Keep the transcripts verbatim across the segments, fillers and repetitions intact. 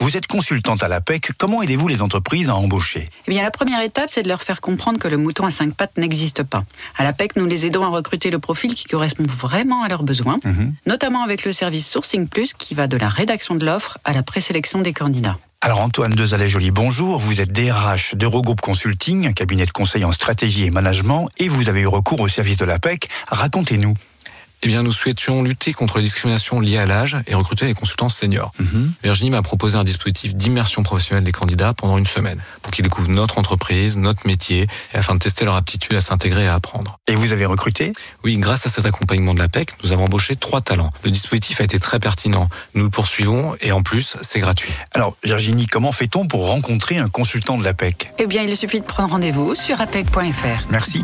Vous êtes consultante à l'APEC. Comment aidez-vous les entreprises à embaucher ? Eh bien, la première étape, c'est de leur faire comprendre que le mouton à cinq pattes n'existe pas. À l'APEC, nous les aidons à recruter le profil qui correspond vraiment à leurs besoins, mmh. notamment avec le service Sourcing Plus qui va de la rédaction de l'offre à la présélection des candidats. Alors Antoine Dezallet-Joly, bonjour. Vous êtes D R H d'Eurogroupe Consulting, un cabinet de conseil en stratégie et management, et vous avez eu recours au service de l'APEC. Racontez-nous. Eh bien, nous souhaitions lutter contre les discriminations liées à l'âge et recruter des consultants seniors. Mmh. Virginie m'a proposé un dispositif d'immersion professionnelle des candidats pendant une semaine pour qu'ils découvrent notre entreprise, notre métier, et afin de tester leur aptitude à s'intégrer et à apprendre. Et vous avez recruté ? Oui, grâce à cet accompagnement de l'APEC, nous avons embauché trois talents. Le dispositif a été très pertinent. Nous le poursuivons et en plus, c'est gratuit. Alors, Virginie, comment fait-on pour rencontrer un consultant de l'APEC ? Eh bien, il suffit de prendre rendez-vous sur apec point f r. Merci.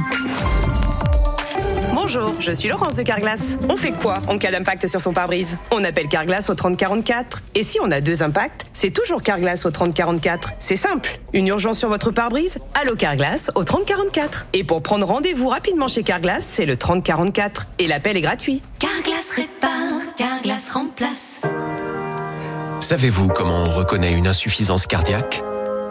Bonjour, je suis Laurence de Carglass. On fait quoi en cas d'impact sur son pare-brise ? On appelle Carglass au trente quarante-quatre. Et si on a deux impacts, c'est toujours Carglass au trente quarante-quatre. C'est simple. Une urgence sur votre pare-brise ? Allô Carglass au trente quarante-quatre. Et pour prendre rendez-vous rapidement chez Carglass, c'est le trente quarante-quatre. Et l'appel est gratuit. Carglass répare, Carglass remplace. Savez-vous comment on reconnaît une insuffisance cardiaque ? Non ?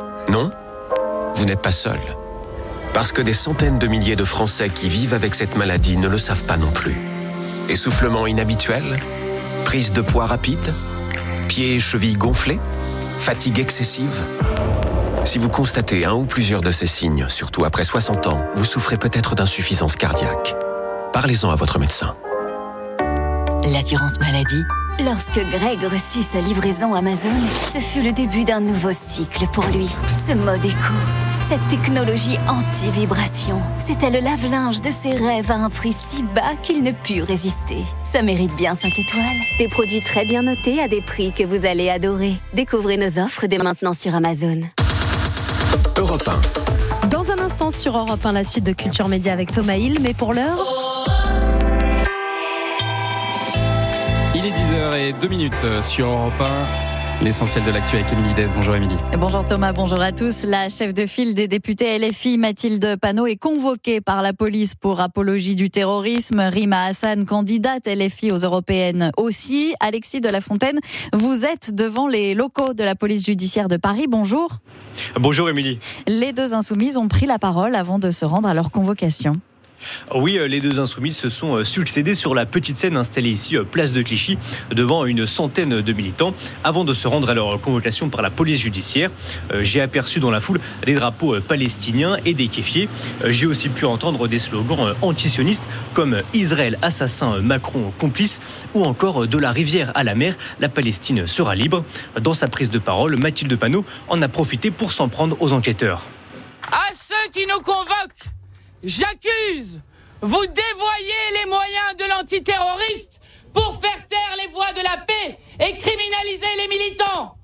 Vous n'êtes pas seul. Parce que des centaines de milliers de Français qui vivent avec cette maladie ne le savent pas non plus. Essoufflement inhabituel ? Prise de poids rapide ? Pieds et chevilles gonflés ? Fatigue excessive ? Si vous constatez un ou plusieurs de ces signes, surtout après soixante ans, vous souffrez peut-être d'insuffisance cardiaque. Parlez-en à votre médecin. L'assurance maladie. Lorsque Greg reçut sa livraison Amazon, ce fut le début d'un nouveau cycle pour lui. Ce mode éco, cette technologie anti-vibration, c'était le lave-linge de ses rêves à un prix si bas qu'il ne put résister. Ça mérite bien cinq étoiles. Des produits très bien notés à des prix que vous allez adorer. Découvrez nos offres dès maintenant sur Amazon. Europe un. Dans un instant sur Europe un, la suite de Culture Média avec Thomas Hill, mais pour l'heure... Il est dix heures deux minutes sur Europe un. L'essentiel de l'actu avec Émilie Dez. Bonjour Émilie. Bonjour Thomas, bonjour à tous. La chef de file des députés L F I, Mathilde Panot, est convoquée par la police pour apologie du terrorisme. Rima Hassan, candidate L F I aux européennes aussi. Alexis de la Fontaine, vous êtes devant les locaux de la police judiciaire de Paris. Bonjour. Bonjour Émilie. Les deux insoumises ont pris la parole avant de se rendre à leur convocation. Oui, les deux insoumises se sont succédés sur la petite scène installée ici, place de Clichy, devant une centaine de militants, avant de se rendre à leur convocation par la police judiciaire. J'ai aperçu dans la foule des drapeaux palestiniens et des kéfiers. J'ai aussi pu entendre des slogans antisionistes comme « Israël assassin, Macron complice » ou encore « De la rivière à la mer, la Palestine sera libre ». Dans sa prise de parole, Mathilde Panot en a profité pour s'en prendre aux enquêteurs. À ceux qui nous convoquent, j'accuse, vous dévoyez les moyens de l'antiterroriste pour faire taire les voix de la paix et criminaliser les militants.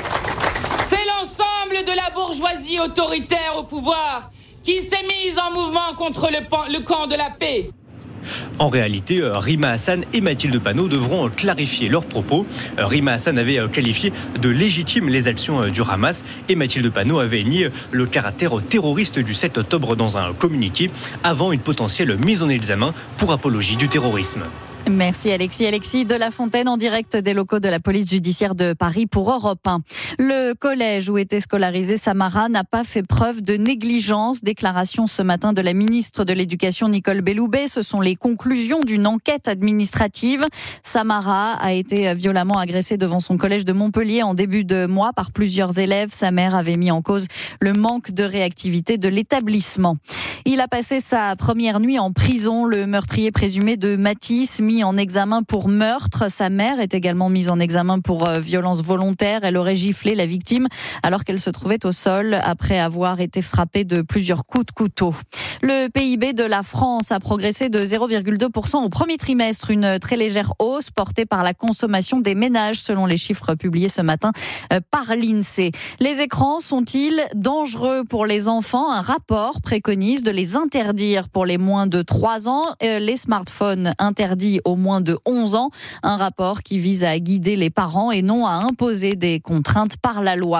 C'est l'ensemble de la bourgeoisie autoritaire au pouvoir qui s'est mise en mouvement contre le, pan- le camp de la paix. En réalité, Rima Hassan et Mathilde Panot devront clarifier leurs propos. Rima Hassan avait qualifié de légitimes les actions du Hamas et Mathilde Panot avait nié le caractère terroriste du sept octobre dans un communiqué avant une potentielle mise en examen pour apologie du terrorisme. Merci Alexis. Alexis de la Fontaine en direct des locaux de la police judiciaire de Paris pour Europe un. Le collège où était scolarisée Samara n'a pas fait preuve de négligence. Déclaration ce matin de la ministre de l'Éducation Nicole Belloubet. Ce sont les conclusions d'une enquête administrative. Samara a été violemment agressée devant son collège de Montpellier en début de mois par plusieurs élèves. Sa mère avait mis en cause le manque de réactivité de l'établissement. Il a passé sa première nuit en prison. Le meurtrier présumé de Matisse, mis en examen pour meurtre. Sa mère est également mise en examen pour euh, violence volontaire. Elle aurait giflé la victime alors qu'elle se trouvait au sol après avoir été frappée de plusieurs coups de couteau. Le P I B de la France a progressé de zéro virgule deux pour cent au premier trimestre, une très légère hausse portée par la consommation des ménages selon les chiffres publiés ce matin euh, par l'INSEE. Les écrans sont-ils dangereux pour les enfants ? Un rapport préconise de les interdire pour les moins de trois ans, euh, les smartphones interdits aux moins de onze ans. Un rapport qui vise à guider les parents et non à imposer des contraintes par la loi.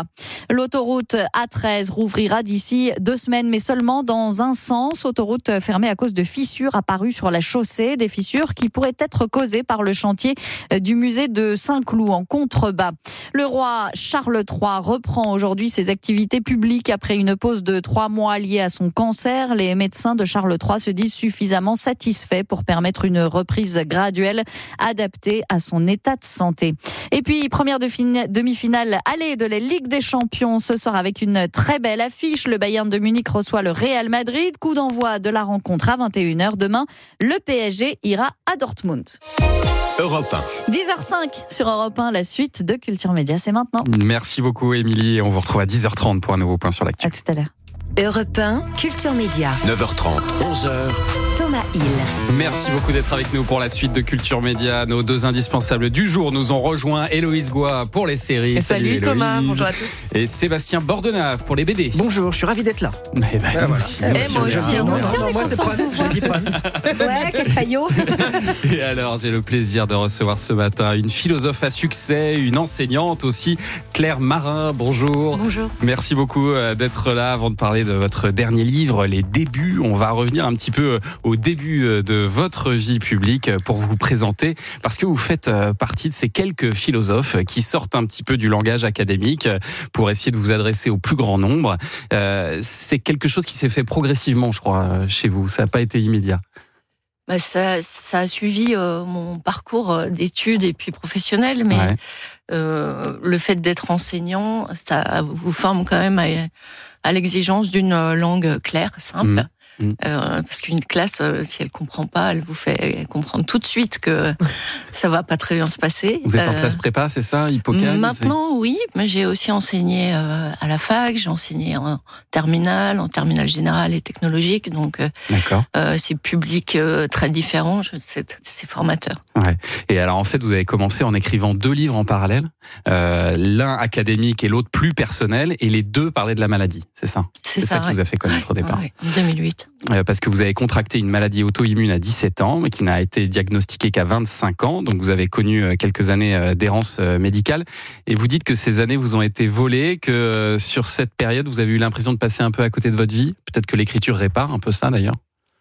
L'autoroute A treize rouvrira d'ici deux semaines, mais seulement dans un sens. Autoroute fermée à cause de fissures apparues sur la chaussée. Des fissures qui pourraient être causées par le chantier du musée de Saint-Cloud en contrebas. Le roi Charles trois reprend aujourd'hui ses activités publiques après une pause de trois mois liée à son cancer. Les médecins de Charles trois se disent suffisamment satisfaits pour permettre une reprise graduelle adaptée à son état de santé. Et puis, première de fin- demi-finale aller de la Ligue des Champions ce soir avec une très belle affiche. Le Bayern de Munich reçoit le Real Madrid. Coup d'envoi de la rencontre à vingt et une heures. Demain, le P S G ira à Dortmund. Europe un. dix heures cinq sur Europe un, la suite de Culture Média, c'est maintenant. Merci beaucoup, Émilie. Et on vous retrouve à dix heures trente pour un nouveau point sur l'actu. À tout à l'heure. Europe un, Culture Média. neuf heures trente, onze heures. Thomas Hill. Merci beaucoup d'être avec nous pour la suite de Culture Média. Nos deux indispensables du jour nous ont rejoint. Héloïse Goua pour les séries. Et salut, salut Thomas, Héloïse. bonjour à tous. Et Sébastien Bordenave pour les B D. Bonjour, je suis ravi d'être là. Mais bah, ah, nous voilà. aussi, Et nous aussi, moi on est aussi, là. on Non, aussi, non, on est moi c'est content. Prams, j'ai dit Prams. Ouais, quel faillot. Et alors, j'ai le plaisir de recevoir ce matin une philosophe à succès, une enseignante aussi, Claire Marin. Bonjour. Bonjour. Merci beaucoup d'être là avant de parler de votre dernier livre, Les Débuts. On va revenir un petit peu au début de votre vie publique pour vous présenter, parce que vous faites partie de ces quelques philosophes qui sortent un petit peu du langage académique pour essayer de vous adresser au plus grand nombre. Euh, c'est quelque chose qui s'est fait progressivement, je crois, chez vous. Ça n'a pas été immédiat. Bah, ça, ça a suivi euh, mon parcours d'études et puis professionnel, mais ouais. euh, le fait d'être enseignant, ça vous forme quand même à, à l'exigence d'une langue claire, simple. Mmh. Mmh. Euh, parce qu'une classe, euh, si elle comprend pas, elle vous fait comprendre tout de suite que ça va pas très bien se passer. Vous êtes en euh, classe prépa, c'est ça, Hippocane? Maintenant, oui, mais j'ai aussi enseigné euh, à la fac, j'ai enseigné en terminale, en terminale générale et technologique, donc euh, euh, c'est public euh, très différent, je, c'est, c'est formateur. Ouais. Et alors en fait, vous avez commencé en écrivant deux livres en parallèle, euh, l'un académique et l'autre plus personnel, et les deux parlaient de la maladie, c'est ça? C'est, c'est ça, ça qui ouais. vous a fait connaître au départ. Ouais, en deux mille huit. Euh, parce que vous avez contracté une maladie auto-immune à dix-sept ans, mais qui n'a été diagnostiquée qu'à vingt-cinq ans. Donc vous avez connu quelques années d'errance médicale. Et vous dites que ces années vous ont été volées, que sur cette période, vous avez eu l'impression de passer un peu à côté de votre vie. Peut-être que l'écriture répare un peu ça, d'ailleurs.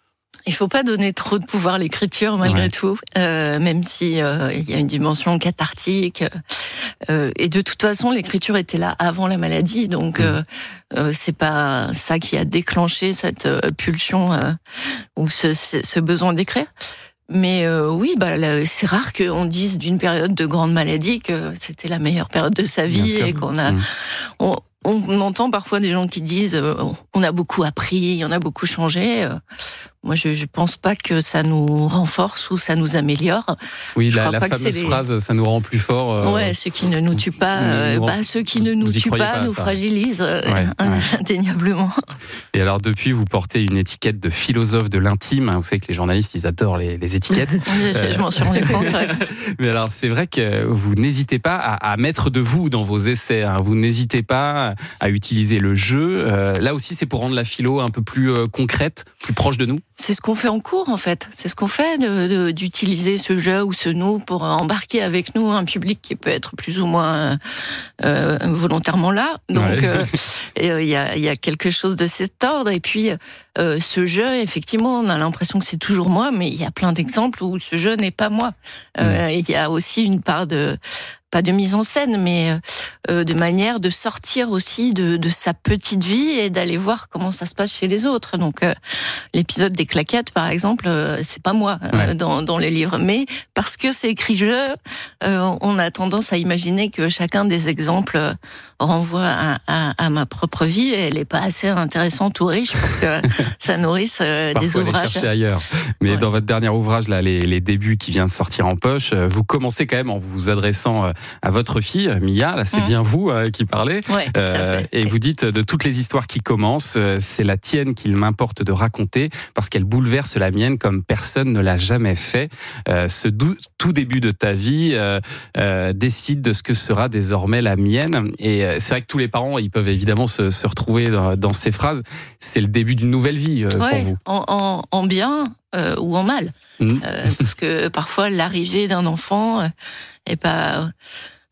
Il faut pas donner trop de pouvoir à l'écriture, malgré ouais. tout, euh, même si euh, il y a une dimension cathartique. Euh, et de toute façon, l'écriture était là avant la maladie, donc mmh. euh, euh, c'est pas ça qui a déclenché cette euh, pulsion euh, ou ce, ce besoin d'écrire. Mais euh, oui, bah, là, c'est rare qu'on dise d'une période de grande maladie que c'était la meilleure période de sa vie et qu'on a. Mmh. On, on entend parfois des gens qui disent euh, on a beaucoup appris, on a beaucoup changé. Euh, moi, je ne pense pas que ça nous renforce ou ça nous améliore. Oui, je la, la fameuse les... phrase, ça nous rend plus fort. Euh... Ouais, ce qui ne nous tue pas, euh, bah, ceux qui ne nous tuent pas, pas nous fragilisent euh, ouais, indéniablement. Et alors, depuis, vous portez une étiquette de philosophe de l'intime. Vous savez que les journalistes, ils adorent les, les étiquettes. je, euh... je m'en suis rendu compte. Ouais. Mais alors, c'est vrai que vous n'hésitez pas à, à mettre de vous dans vos essais. Hein. Vous n'hésitez pas à utiliser le jeu. Euh, là aussi, c'est pour rendre la philo un peu plus euh, concrète, plus proche de nous. C'est ce qu'on fait en cours, en fait. C'est ce qu'on fait, de, de, d'utiliser ce jeu ou ce nous pour embarquer avec nous un public qui peut être plus ou moins euh, volontairement là. Donc, il ouais. euh, y, a, y a quelque chose de cet ordre. Et puis, euh, ce jeu, effectivement, on a l'impression que c'est toujours moi, mais il y a plein d'exemples où ce jeu n'est pas moi. Il euh, mmh. y a aussi une part de... pas de mise en scène, mais euh, de manière de sortir aussi de, de sa petite vie et d'aller voir comment ça se passe chez les autres. Donc, euh, l'épisode des claquettes, par exemple, euh, c'est pas moi euh, ouais. dans, dans les livres, mais parce que c'est écrit jeu, euh, on a tendance à imaginer que chacun des exemples renvoie à, à, à ma propre vie et elle n'est pas assez intéressante ou riche pour que ça nourrisse euh, des ouvrages. Aller chercher ailleurs. Mais ouais. dans votre dernier ouvrage, là, les, les débuts qui vient de sortir en poche, vous commencez quand même en vous adressant à votre fille, Mia, là c'est mmh. bien vous euh, qui parlez, ouais, euh, et vous dites de toutes les histoires qui commencent, euh, c'est la tienne qu'il m'importe de raconter parce qu'elle bouleverse la mienne comme personne ne l'a jamais fait. Euh, ce dou- tout début de ta vie euh, euh, décide de ce que sera désormais la mienne. Et euh, c'est vrai que tous les parents, ils peuvent évidemment se, se retrouver dans, dans ces phrases. C'est le début d'une nouvelle vie euh, ouais, pour vous. En, en, en bien euh, ou en mal, mmh. euh, parce que parfois l'arrivée d'un enfant euh, est pas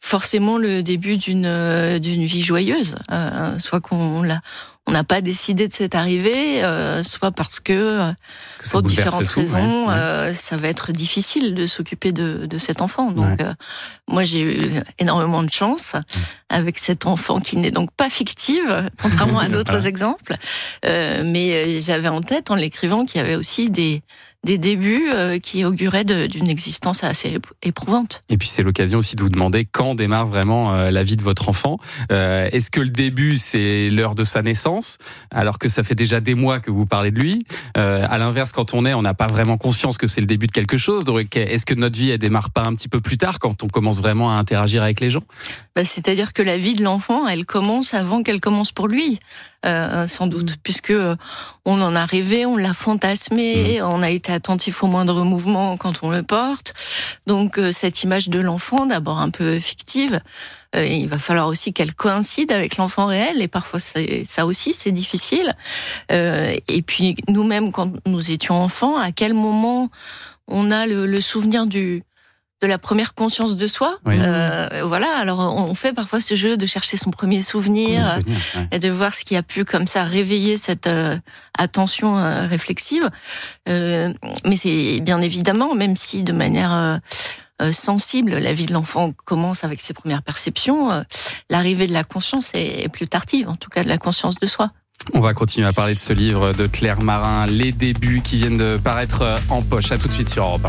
forcément le début d'une euh, d'une vie joyeuse, euh, soit qu'on l'a on n'a pas décidé de cette arrivée, euh, soit parce que, parce que pour différentes tout, raisons, ouais. euh, ça va être difficile de s'occuper de, de cet enfant. Donc, ouais. euh, moi, j'ai eu énormément de chance avec cet enfant qui n'est donc pas fictive, contrairement à d'autres voilà. exemples. Euh, mais j'avais en tête, en l'écrivant, qu'il y avait aussi des des débuts euh, qui auguraient de, d'une existence assez éprouvante. Et puis c'est l'occasion aussi de vous demander quand démarre vraiment euh, la vie de votre enfant. Euh, est-ce que le début, c'est l'heure de sa naissance, alors que ça fait déjà des mois que vous parlez de lui? euh, À l'inverse, quand on est, on n'a pas vraiment conscience que c'est le début de quelque chose. Donc est-ce que notre vie, elle démarre pas un petit peu plus tard, quand on commence vraiment à interagir avec les gens? Bah, c'est-à-dire que la vie de l'enfant, elle commence avant qu'elle commence pour lui. Euh, sans doute, mmh. puisque on en a rêvé, on l'a fantasmé, mmh. on a été attentif au moindre mouvement quand on le porte. Donc euh, cette image de l'enfant, d'abord un peu fictive, euh, il va falloir aussi qu'elle coïncide avec l'enfant réel, et parfois c'est, ça aussi c'est difficile. Euh, et puis nous-mêmes, quand nous étions enfants, à quel moment on a le, le souvenir du de la première conscience de soi. Oui. Euh, voilà, alors on fait parfois ce jeu de chercher son premier souvenir, premier souvenir ouais. et de voir ce qui a pu comme ça réveiller cette euh, attention euh, réflexive. Euh, mais c'est bien évidemment, même si de manière euh, euh, sensible, la vie de l'enfant commence avec ses premières perceptions, euh, l'arrivée de la conscience est, est plus tardive, en tout cas de la conscience de soi. On va continuer à parler de ce livre de Claire Marin, Les débuts, qui viennent de paraître en poche. À tout de suite sur Europe un.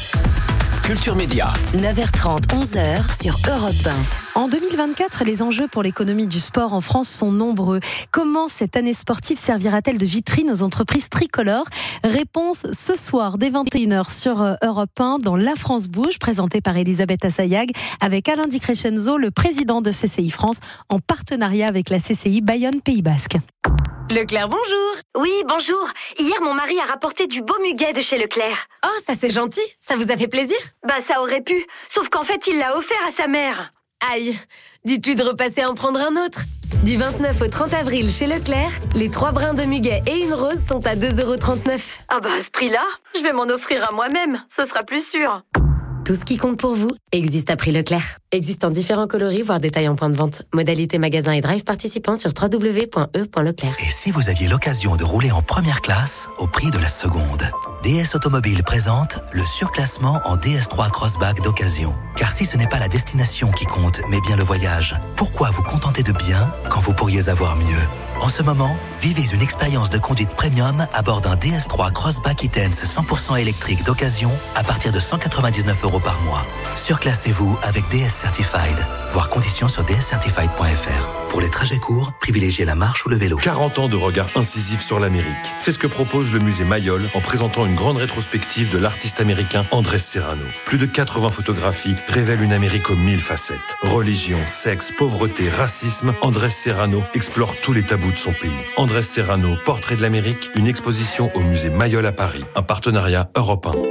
Culture Média. neuf heures trente, onze heures sur Europe un. En deux mille vingt-quatre, les enjeux pour l'économie du sport en France sont nombreux. Comment cette année sportive servira-t-elle de vitrine aux entreprises tricolores? Réponse ce soir dès vingt et une heures sur Europe un dans La France Bouge, présenté par Elisabeth Assayag, avec Alain Di Crescenzo, le président de C C I France, en partenariat avec la C C I Bayonne Pays Basque. Leclerc, bonjour. Oui, bonjour. Hier, mon mari a rapporté du beau muguet de chez Leclerc. Oh, ça c'est gentil. Ça vous a fait plaisir? Bah, ça aurait pu. Sauf qu'en fait, il l'a offert à sa mère. Aïe. Dites-lui de repasser en prendre un autre. Du vingt-neuf au trente avril chez Leclerc, les trois brins de muguet et une rose sont à deux euros trente-neuf. Ah bah, à ce prix-là, je vais m'en offrir à moi-même. Ce sera plus sûr. Tout ce qui compte pour vous existe à prix Leclerc. Existe en différents coloris, voire détails en point de vente. Modalité magasin et drive participants sur w w w point e point leclerc. Et si vous aviez l'occasion de rouler en première classe au prix de la seconde? D S Automobile présente le surclassement en D S trois Crossback d'occasion. Car si ce n'est pas la destination qui compte, mais bien le voyage, pourquoi vous contenter de bien quand vous pourriez avoir mieux? En ce moment, vivez une expérience de conduite premium à bord d'un D S trois Crossback E-Tense cent pour cent électrique d'occasion à partir de cent quatre-vingt-dix-neuf euros par mois. Surclassez-vous avec D S Certified. Voir conditions sur d s certified point f r. Pour les trajets courts, privilégiez la marche ou le vélo. quarante ans de regard incisif sur l'Amérique. C'est ce que propose le musée Mayol en présentant une grande rétrospective de l'artiste américain Andrés Serrano. Plus de quatre-vingts photographies révèlent une Amérique aux mille facettes. Religion, sexe, pauvreté, racisme, Andrés Serrano explore tous les tabous de son pays. Andrés Serrano, portrait de l'Amérique, une exposition au musée Mayol à Paris. Un partenariat Europe un.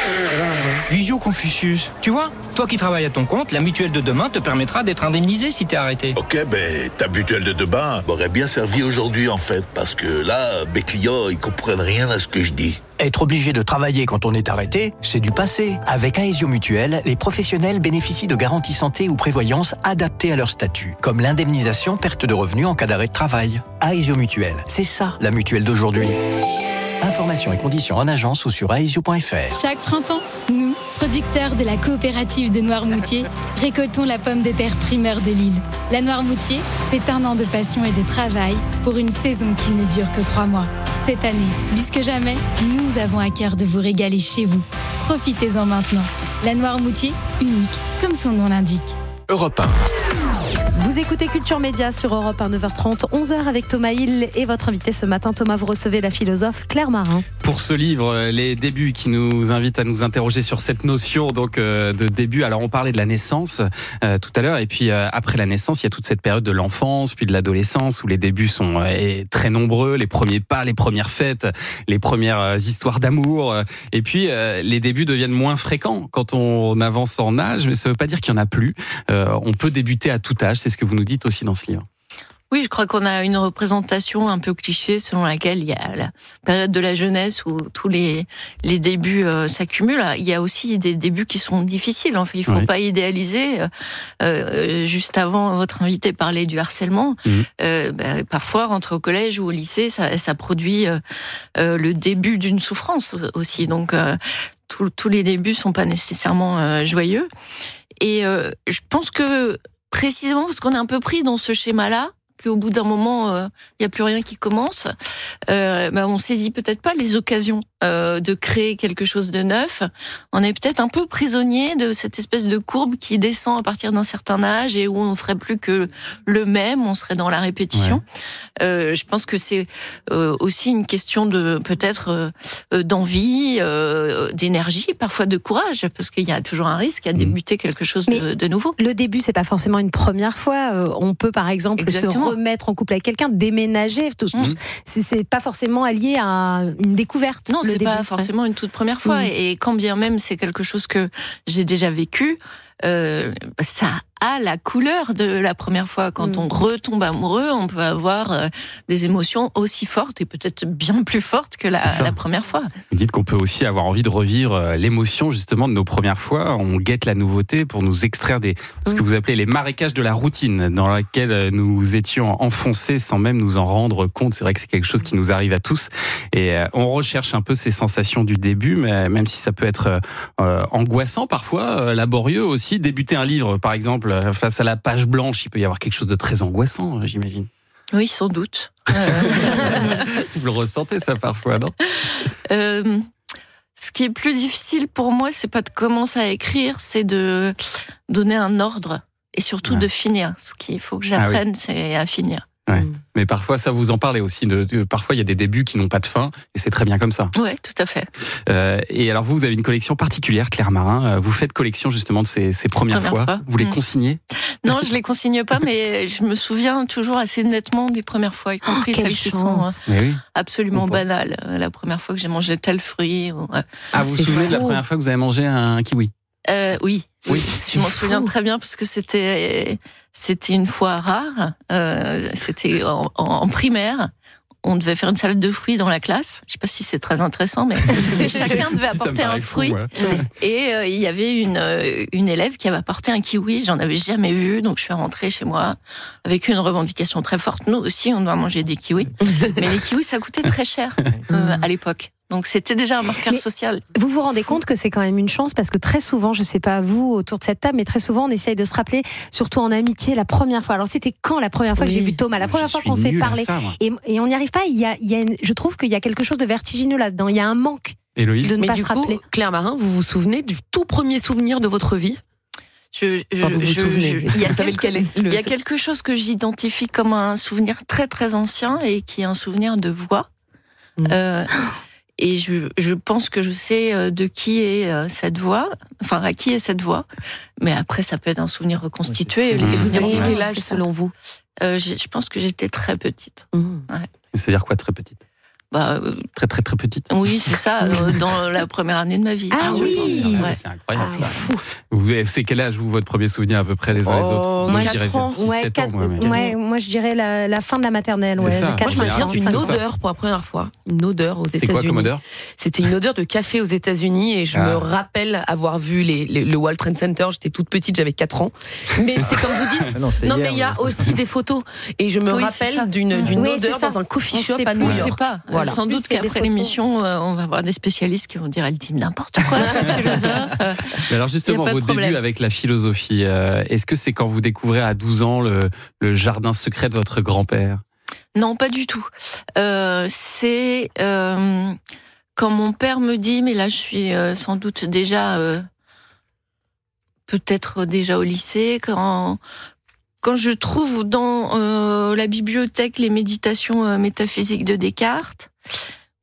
Visio Confucius, tu vois, toi qui travailles à ton compte, la mutuelle de demain te permettra d'être indemnisé si t'es arrêté. Ok, ben ta mutuelle de demain m'aurait bien servi aujourd'hui en fait, parce que là, mes clients, ils comprennent rien à ce que je dis. Être obligé de travailler quand on est arrêté, c'est du passé. Avec Aesio Mutuelle, les professionnels bénéficient de garanties santé ou prévoyance adaptées à leur statut, comme l'indemnisation perte de revenus en cas d'arrêt de travail. Aesio Mutuelle, c'est ça la mutuelle d'aujourd'hui. Informations et conditions en agence ou sur aesio point f r. Chaque printemps, nous, producteurs de la coopérative de Noirmoutier, récoltons la pomme de terre primeur de l'île. La Noirmoutier, c'est un an de passion et de travail pour une saison qui ne dure que trois mois. Cette année, plus que jamais, nous avons à cœur de vous régaler chez vous. Profitez-en maintenant. La Noirmoutier, unique, comme son nom l'indique. Europe un. Vous écoutez Culture Média sur Europe un, neuf heures trente, onze heures avec Thomas Hill et votre invité ce matin. Thomas, vous recevez la philosophe Claire Marin. Pour ce livre, Les débuts, qui nous invite à nous interroger sur cette notion donc euh, de début. Alors on parlait de la naissance euh, tout à l'heure, et puis euh, après la naissance, il y a toute cette période de l'enfance, puis de l'adolescence, où les débuts sont euh, très nombreux, les premiers pas, les premières fêtes, les premières euh, histoires d'amour, euh, et puis euh, les débuts deviennent moins fréquents quand on avance en âge, mais ça ne veut pas dire qu'il n'y en a plus. Euh, on peut débuter à tout âge, c'est ce que vous nous dites aussi dans ce livre. Oui, je crois qu'on a une représentation un peu cliché selon laquelle il y a la période de la jeunesse où tous les, les débuts euh, s'accumulent. Il y a aussi des débuts qui sont difficiles. En fait, il faut oui. pas idéaliser. Euh, juste avant, votre invité parlait du harcèlement. Mmh. Euh, bah, parfois, rentrer au collège ou au lycée, ça, ça produit euh, euh, le début d'une souffrance aussi. Donc, euh, tout, tous les débuts sont pas nécessairement euh, joyeux. Et euh, je pense que précisément parce qu'on est un peu pris dans ce schéma-là, qu'au bout d'un moment, il euh, n'y a plus rien qui commence, euh, bah, on saisit peut-être pas les occasions euh, de créer quelque chose de neuf. On est peut-être un peu prisonnier de cette espèce de courbe qui descend à partir d'un certain âge et où on ne ferait plus que le même, on serait dans la répétition. Ouais. Euh, je pense que c'est euh, aussi une question de peut-être euh, d'envie, euh, d'énergie, parfois de courage, parce qu'il y a toujours un risque à débuter quelque chose de, de nouveau. Le début, c'est pas forcément une première fois. Euh, on peut par exemple Exactement. se remettre en couple avec quelqu'un, déménager. Tout, mmh. c'est, c'est pas forcément allié à une découverte. Non, c'est début. pas forcément une toute première fois. Mmh. Et quand bien même c'est quelque chose que j'ai déjà vécu, euh, ça a la couleur de la première fois. Quand mmh. on retombe amoureux, on peut avoir euh, des émotions aussi fortes et peut-être bien plus fortes que la, la première fois. Vous dites qu'on peut aussi avoir envie de revivre l'émotion justement de nos premières fois. On guette la nouveauté pour nous extraire des ce que vous appelez les marécages de la routine dans laquelle nous étions enfoncés sans même nous en rendre compte. C'est vrai que c'est quelque chose qui nous arrive à tous et on recherche un peu ces sensations du début, mais même si ça peut être euh, angoissant parfois, euh, laborieux aussi. Débuter un livre par exemple face à la page blanche, il peut y avoir quelque chose de très angoissant, j'imagine. Oui, sans doute. Vous le ressentez ça parfois, non ? euh, Ce qui est plus difficile pour moi, c'est pas de commencer à écrire, c'est de donner un ordre et surtout ouais. de finir. Ce qu'il faut que j'apprenne, ah oui. c'est à finir. Ouais. Mais parfois, ça vous en parlez aussi. De, de, parfois, il y a des débuts qui n'ont pas de fin, et c'est très bien comme ça. Oui, tout à fait. Euh, et alors, vous, vous avez une collection particulière, Claire Marin. Vous faites collection justement de ces, ces premières Première fois. fois. Vous les mmh. consignez ? Non, je les consigne pas, mais je me souviens toujours assez nettement des premières fois, y compris oh, celles qui sont oui. absolument banales. La première fois que j'ai mangé tel fruit. Ou... Ah, vous vous souvenez fou. de la première fois que vous avez mangé un kiwi ? euh, Oui. Oui. Je m'en souviens très bien parce que c'était c'était une fois rare. Euh, c'était en, en primaire. On devait faire une salade de fruits dans la classe. Je ne sais pas si c'est très intéressant, mais chacun devait apporter un fruit. Fou, ouais. Et euh, il y avait une une élève qui avait apporté un kiwi. J'en avais jamais vu, donc je suis rentrée chez moi avec une revendication très forte. Nous aussi, on doit manger des kiwis. Mais les kiwis, ça coûtait très cher euh, à l'époque. Donc c'était déjà un marqueur mais social. Vous vous rendez compte que c'est quand même une chance parce que très souvent, je sais pas vous autour de cette table, mais très souvent on essaye de se rappeler, surtout en amitié, la première fois. Alors c'était quand la première fois oui. que j'ai vu Thomas, la première fois qu'on s'est parlé, ça, et, et on n'y arrive pas. Il y a, il y a une, je trouve qu'il y a quelque chose de vertigineux là-dedans. Il y a un manque Héloïse. de ne mais pas du se coup, rappeler. Claire Marin, vous vous souvenez du tout premier souvenir de votre vie ? Je, je, enfin, vous vous je, souvenez je, Est-ce que vous savez quelque, lequel est le... Il y a quelque chose que j'identifie comme un souvenir très très ancien et qui est un souvenir de voix. Mmh. Euh, Et je, je pense que je sais de qui est cette voix, enfin à qui est cette voix. Mais après, ça peut être un souvenir reconstitué. Et les vous avez quel âge selon vous ? euh, Je pense que j'étais très petite. Mmh. Ouais. Ça veut dire quoi, très petite ? Bah, euh, très très très petite. Oui, c'est ça, euh, dans la première année de ma vie. Ah, ah oui, ouais. C'est incroyable ah, ça. Fou. Vous, c'est quel âge vous votre premier souvenir à peu près les uns oh, les autres? Moi, je dirais six sept ans. Moi, ouais, moi je dirais la, la fin de la maternelle. Ouais, ça. Moi, je me souviens d'une odeur pour la première fois, une odeur aux États-Unis. C'est quoi comme odeur? C'était une odeur de café aux États-Unis et je ah. me rappelle avoir vu les, les, le World Trade Center. J'étais toute petite, j'avais quatre ans. Mais c'est comme vous dites. non, non mais il y a aussi des photos et je me oui, rappelle d'une d'une oui, odeur dans un coffee shop à New York. Je sais pas. Voilà. Sans doute qu'après l'émission, euh, on va avoir des spécialistes qui vont dire elle dit n'importe quoi, cette philosophe. Euh, Mais alors justement, vos de débuts avec la philosophie, euh, est-ce que c'est quand vous découvrez à douze ans le, le jardin secret de votre grand-père? Non, pas du tout. Euh, c'est euh, quand mon père me dit, mais là je suis euh, sans doute déjà, euh, peut-être déjà au lycée, quand... Quand je trouve dans euh, la bibliothèque les méditations euh, métaphysiques de Descartes,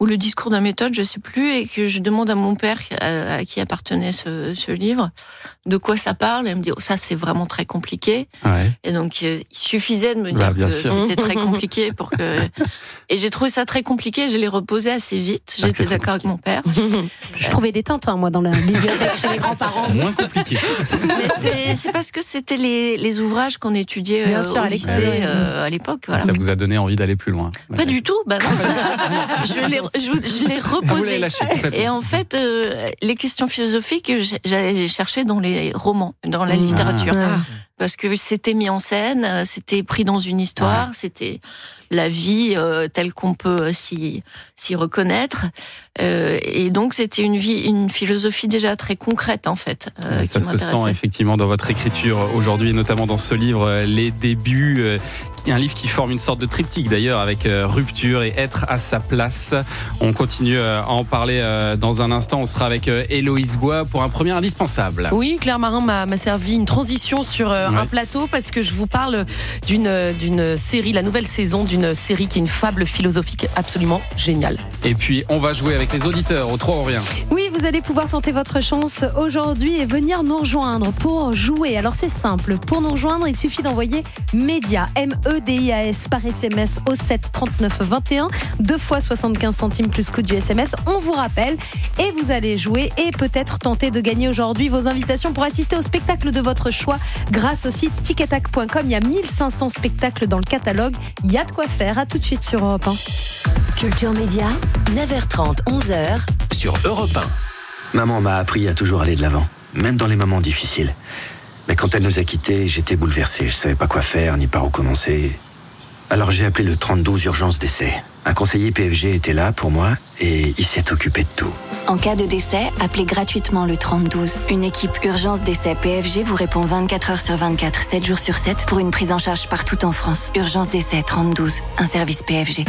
ou le discours d'un méthode, je sais plus, et que je demande à mon père à, à qui appartenait ce, ce livre de quoi ça parle, et il me dit oh, ça c'est vraiment très compliqué. Ouais. Et donc il suffisait de me dire bah, que sûr. C'était très compliqué pour que. Et j'ai trouvé ça très compliqué. Je l'ai reposé assez vite. Ah, J'étais d'accord avec mon père. Je trouvais des Tintins moi dans la bibliothèque chez les grands-parents. Moins compliqué. Mais c'est, c'est parce que c'était les, les ouvrages qu'on étudiait Bien euh, sûr, au lycée euh, à l'époque. Voilà. Ça vous a donné envie d'aller plus loin. Pas ouais. du tout. Bah non, ça, je l'ai, je, je l'ai reposé. Lâché, et en fait, euh, les questions philosophiques, j'allais les chercher dans les romans, dans la littérature. Ah. Parce que c'était mis en scène, c'était pris dans une histoire, ah. c'était la vie euh, telle qu'on peut s'y, s'y reconnaître. Euh, et donc, c'était une vie, une philosophie déjà très concrète, en fait. Euh, ça se sent effectivement dans votre écriture aujourd'hui, notamment dans ce livre, Les débuts, euh, un livre qui forme une sorte de triptyque d'ailleurs, avec euh, rupture et être à sa place. On continue euh, à en parler euh, dans un instant. On sera avec euh, Héloïse Goua pour un premier indispensable. Oui, Claire Marin m'a, m'a servi une transition sur euh, ouais. un plateau, parce que je vous parle d'une, d'une série, la nouvelle saison d'une série qui est une fable philosophique absolument géniale. Et puis, on va jouer avec les auditeurs au trois on revient. Oui, vous allez pouvoir tenter votre chance aujourd'hui et venir nous rejoindre pour jouer. Alors c'est simple, pour nous rejoindre, il suffit d'envoyer MEDIA, M E D I A S par S M S au sept trente-neuf vingt et un, deux fois soixante-quinze centimes plus coût du S M S. On vous rappelle et vous allez jouer et peut-être tenter de gagner aujourd'hui vos invitations pour assister au spectacle de votre choix grâce au site ticketak point com. Il y a mille cinq cents spectacles dans le catalogue. Il y a de quoi faire. À tout de suite sur Europe un. Culture Média, neuf heures trente, onze heures sur Europe un. Maman m'a appris à toujours aller de l'avant, même dans les moments difficiles. Mais quand elle nous a quittés, j'étais bouleversé. Je savais pas quoi faire, ni par où commencer. Alors j'ai appelé le trente douze urgence décès. Un conseiller P F G était là pour moi et il s'est occupé de tout. En cas de décès, appelez gratuitement le trente douze. Une équipe urgence décès P F G vous répond vingt-quatre heures sur vingt-quatre, sept jours sur sept pour une prise en charge partout en France. Urgence décès trente douze, un service P F G.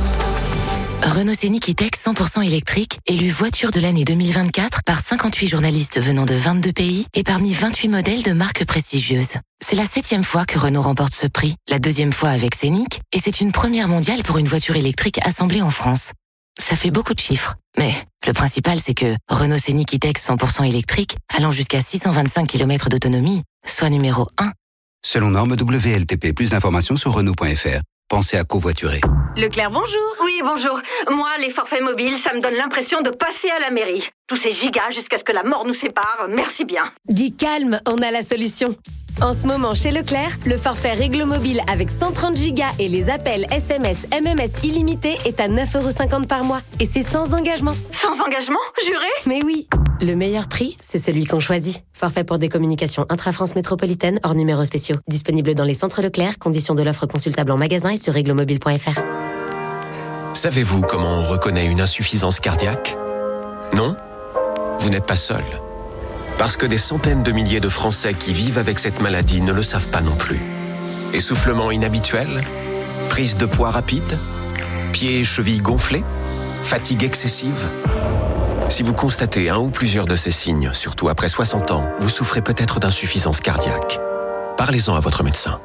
Renault Scénic E-Tech cent pour cent électrique, élu voiture de l'année deux mille vingt-quatre par cinquante-huit journalistes venant de vingt-deux pays et parmi vingt-huit modèles de marques prestigieuses. C'est la septième fois que Renault remporte ce prix, la deuxième fois avec Scénic, et c'est une première mondiale pour une voiture électrique assemblée en France. Ça fait beaucoup de chiffres, mais le principal c'est que Renault Scénic E-Tech cent pour cent électrique, allant jusqu'à six cent vingt-cinq kilomètres d'autonomie, soit numéro un. Selon norme W L T P, plus d'informations sur Renault point F R. Pensez à covoiturer. Leclerc, bonjour. Oui, bonjour. Moi, les forfaits mobiles, ça me donne l'impression de passer à la mairie. Tous ces gigas jusqu'à ce que la mort nous sépare, merci bien. Dis calme, on a la solution. En ce moment, chez Leclerc, le forfait Réglo Mobile avec cent trente gigas et les appels S M S, M M S illimités est à neuf euros cinquante par mois. Et c'est sans engagement. Sans engagement, juré ? Mais oui. Le meilleur prix, c'est celui qu'on choisit. Forfait pour des communications intra-France métropolitaine, hors numéros spéciaux. Disponible dans les centres Leclerc, conditions de l'offre consultable en magasin et sur réglo mobile point F R. Savez-vous comment on reconnaît une insuffisance cardiaque ? Non ? Vous n'êtes pas seul. Parce que des centaines de milliers de Français qui vivent avec cette maladie ne le savent pas non plus. Essoufflement inhabituel ? Prise de poids rapide ? Pieds et chevilles gonflés ? Fatigue excessive ? Si vous constatez un ou plusieurs de ces signes, surtout après soixante ans, vous souffrez peut-être d'insuffisance cardiaque. Parlez-en à votre médecin.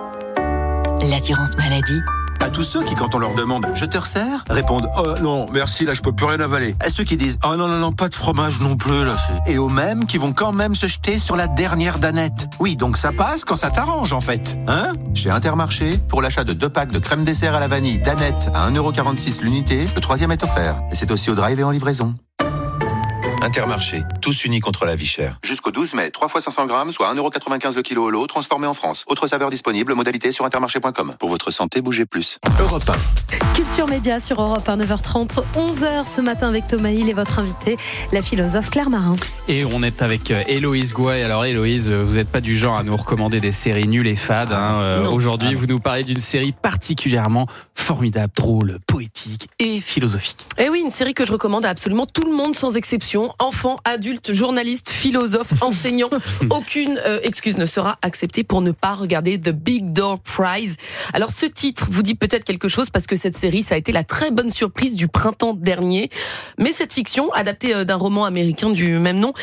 L'assurance maladie. À tous ceux qui, quand on leur demande « Je te resserre ?» répondent « Oh non, merci, là je peux plus rien avaler ». À ceux qui disent « Oh non, non, non, pas de fromage non plus, là c'est... » Et aux mêmes qui vont quand même se jeter sur la dernière danette. Oui, donc ça passe quand ça t'arrange en fait. Hein ? Chez Intermarché, pour l'achat de deux packs de crème dessert à la vanille danette à un euro quarante-six l'unité, le troisième est offert. Et c'est aussi au drive et en livraison. Intermarché, tous unis contre la vie chère. Jusqu'au douze mai, trois fois cinq cents grammes, soit un euro quatre-vingt-quinze le kilo au lot, transformé en France. Autre saveur disponible, modalité sur intermarché point com. Pour votre santé, bougez plus. Europe un. Culture Média sur Europe un, neuf heures trente, onze heures ce matin avec Thomas Hill et votre invité, la philosophe Claire Marin. Et on est avec Héloïse Goua. Et alors Héloïse, vous n'êtes pas du genre à nous recommander des séries nulles et fades. Hein. Non, Aujourd'hui, ah vous nous parlez d'une série particulièrement formidable, drôle, poétique et philosophique. Et oui, une série que je recommande à absolument tout le monde sans exception. Enfants, adultes, journalistes, philosophes, enseignants. Aucune euh, excuse ne sera acceptée pour ne pas regarder The Big Door Prize. Alors ce titre vous dit peut-être quelque chose parce que cette série, ça a été la très bonne surprise du printemps dernier. Mais cette fiction, adaptée d'un roman américain du même nom,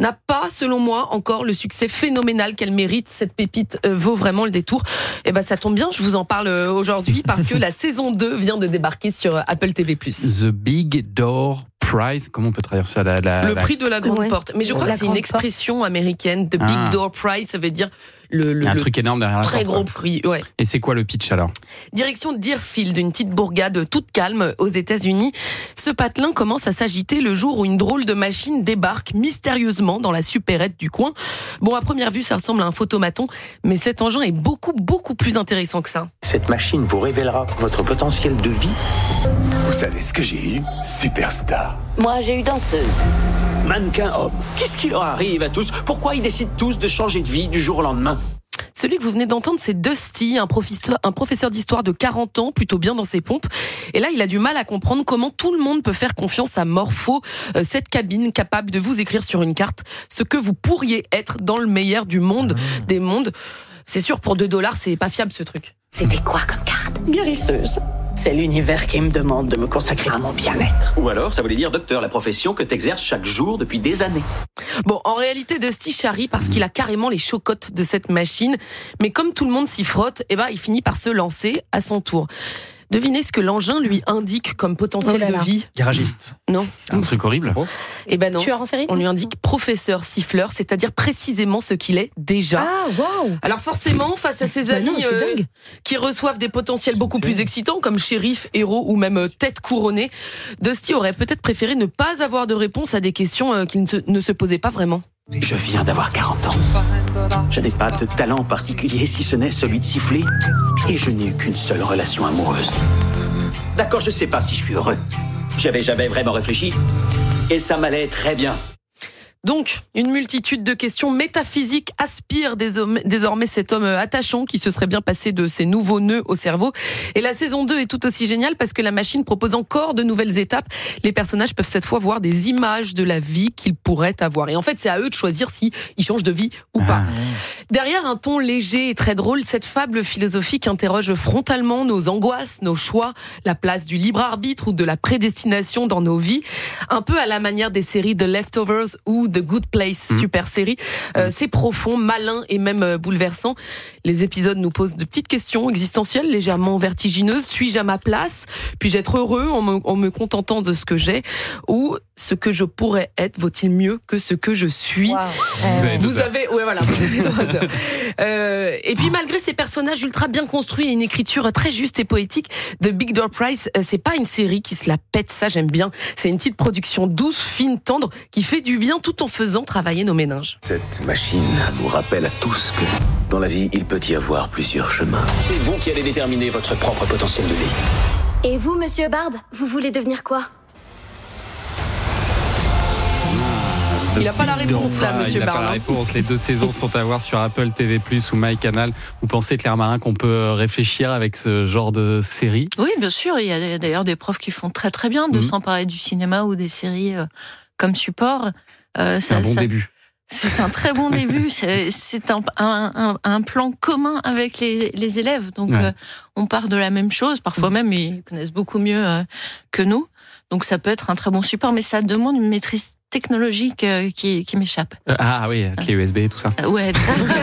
n'a pas, selon moi, encore le succès phénoménal qu'elle mérite. Cette pépite euh, vaut vraiment le détour. Et ben, ça tombe bien, je vous en parle aujourd'hui parce que la saison deux vient de débarquer sur Apple T V plus. The Big Door Prize, comment on peut traduire ça la, la, Le la... prix de la grande Ouais. porte. Mais je crois La que c'est une grande expression porte. américaine. The Ah. Big Door Prize, ça veut dire le, le, Il y a un le truc énorme derrière la très porte, gros quoi. prix. Ouais. Et c'est quoi le pitch alors? Direction Deerfield, une petite bourgade toute calme aux États-Unis. Ce patelin commence à s'agiter le jour où une drôle de machine débarque mystérieusement dans la supérette du coin. Bon, à première vue, ça ressemble à un photomaton, mais cet engin est beaucoup, beaucoup plus intéressant que ça. Cette machine vous révélera votre potentiel de vie. Vous savez ce que j'ai eu? Superstar. Moi, j'ai eu danseuse. Mannequin homme. Qu'est-ce qui leur arrive à tous? Pourquoi ils décident tous de changer de vie du jour au lendemain? Celui que vous venez d'entendre, c'est Dusty, un professeur, un professeur d'histoire de quarante ans, plutôt bien dans ses pompes. Et là, il a du mal à comprendre comment tout le monde peut faire confiance à Morpho, euh, cette cabine capable de vous écrire sur une carte ce que vous pourriez être dans le meilleur du monde, mmh. des mondes. C'est sûr, pour deux dollars, c'est pas fiable ce truc. C'était quoi comme carte? Guérisseuse. C'est l'univers qui me demande de me consacrer à mon bien-être. Ou alors, ça voulait dire docteur, la profession que t'exerces chaque jour depuis des années. Bon, en réalité, Dusty charrie parce qu'il a carrément les chocottes de cette machine. Mais comme tout le monde s'y frotte, eh ben, il finit par se lancer à son tour. Devinez ce que l'engin lui indique comme potentiel Oh là là. de vie. Garagiste. Non. Un truc horrible. Eh ben non. Tueur en série? On lui indique professeur siffleur, c'est-à-dire précisément ce qu'il est déjà. Ah, waouh! Alors forcément, face à ses Bah amis non, c'est euh, dingue. qui reçoivent des potentiels beaucoup plus excitants comme shérif, héros ou même euh, tête couronnée, Dusty aurait peut-être préféré ne pas avoir de réponse à des questions euh, qui ne se, ne se posaient pas vraiment. Je viens d'avoir quarante ans. Je n'ai pas de talent particulier si ce n'est celui de siffler. Et je n'ai eu qu'une seule relation amoureuse. D'accord, je sais pas si je suis heureux. J'avais jamais vraiment réfléchi. Et ça m'allait très bien. Donc, une multitude de questions métaphysiques aspirent désormais, désormais cet homme attachant qui se serait bien passé de ses nouveaux nœuds au cerveau. Et la saison deux est tout aussi géniale parce que la machine propose encore de nouvelles étapes. Les personnages peuvent cette fois voir des images de la vie qu'ils pourraient avoir. Et en fait, c'est à eux de choisir si ils changent de vie ou pas. Ah. Derrière un ton léger et très drôle, cette fable philosophique interroge frontalement nos angoisses, nos choix, la place du libre arbitre ou de la prédestination dans nos vies. Un peu à la manière des séries The Leftovers ou The Good Place, mmh. super série. Euh, c'est profond, malin et même euh, bouleversant. Les épisodes nous posent de petites questions existentielles, légèrement vertigineuses. Suis-je à ma place? Puis-je être heureux en me, en me contentant de ce que j'ai? Ou ce que je pourrais être vaut-il mieux que ce que je suis? Wow. Vous avez, vous avez ouais, voilà, vous avez deux heures. Euh, et puis malgré ces personnages ultra bien construits et une écriture très juste et poétique, The Big Door Prize, euh, c'est pas une série qui se la pète, ça j'aime bien. C'est une petite production douce, fine, tendre, qui fait du bien tout en faisant travailler nos méninges. Cette machine nous rappelle à tous que dans la vie, il peut y avoir plusieurs chemins. C'est vous qui allez déterminer votre propre potentiel de vie. Et vous, monsieur Bard, vous voulez devenir quoi? Il n'a pas la réponse là, monsieur Bard. Il n'a pas la réponse. Les deux saisons sont à voir sur Apple T V plus, ou MyCanal. Vous pensez, Claire Marin, qu'on peut réfléchir avec ce genre de série? Oui, bien sûr. Il y a d'ailleurs des profs qui font très très bien de mmh. s'emparer du cinéma ou des séries euh, comme support. Euh, c'est ça, un bon ça, début. C'est un très bon début. C'est, c'est un, un, un, un plan commun avec les, les élèves. Donc, ouais. euh, on part de la même chose. Parfois mmh. même, ils connaissent beaucoup mieux euh, que nous. Donc, ça peut être un très bon support, mais ça demande une maîtrise technologique euh, qui, qui m'échappe. Euh, ah oui, clé U S B et tout ça. Euh, ouais.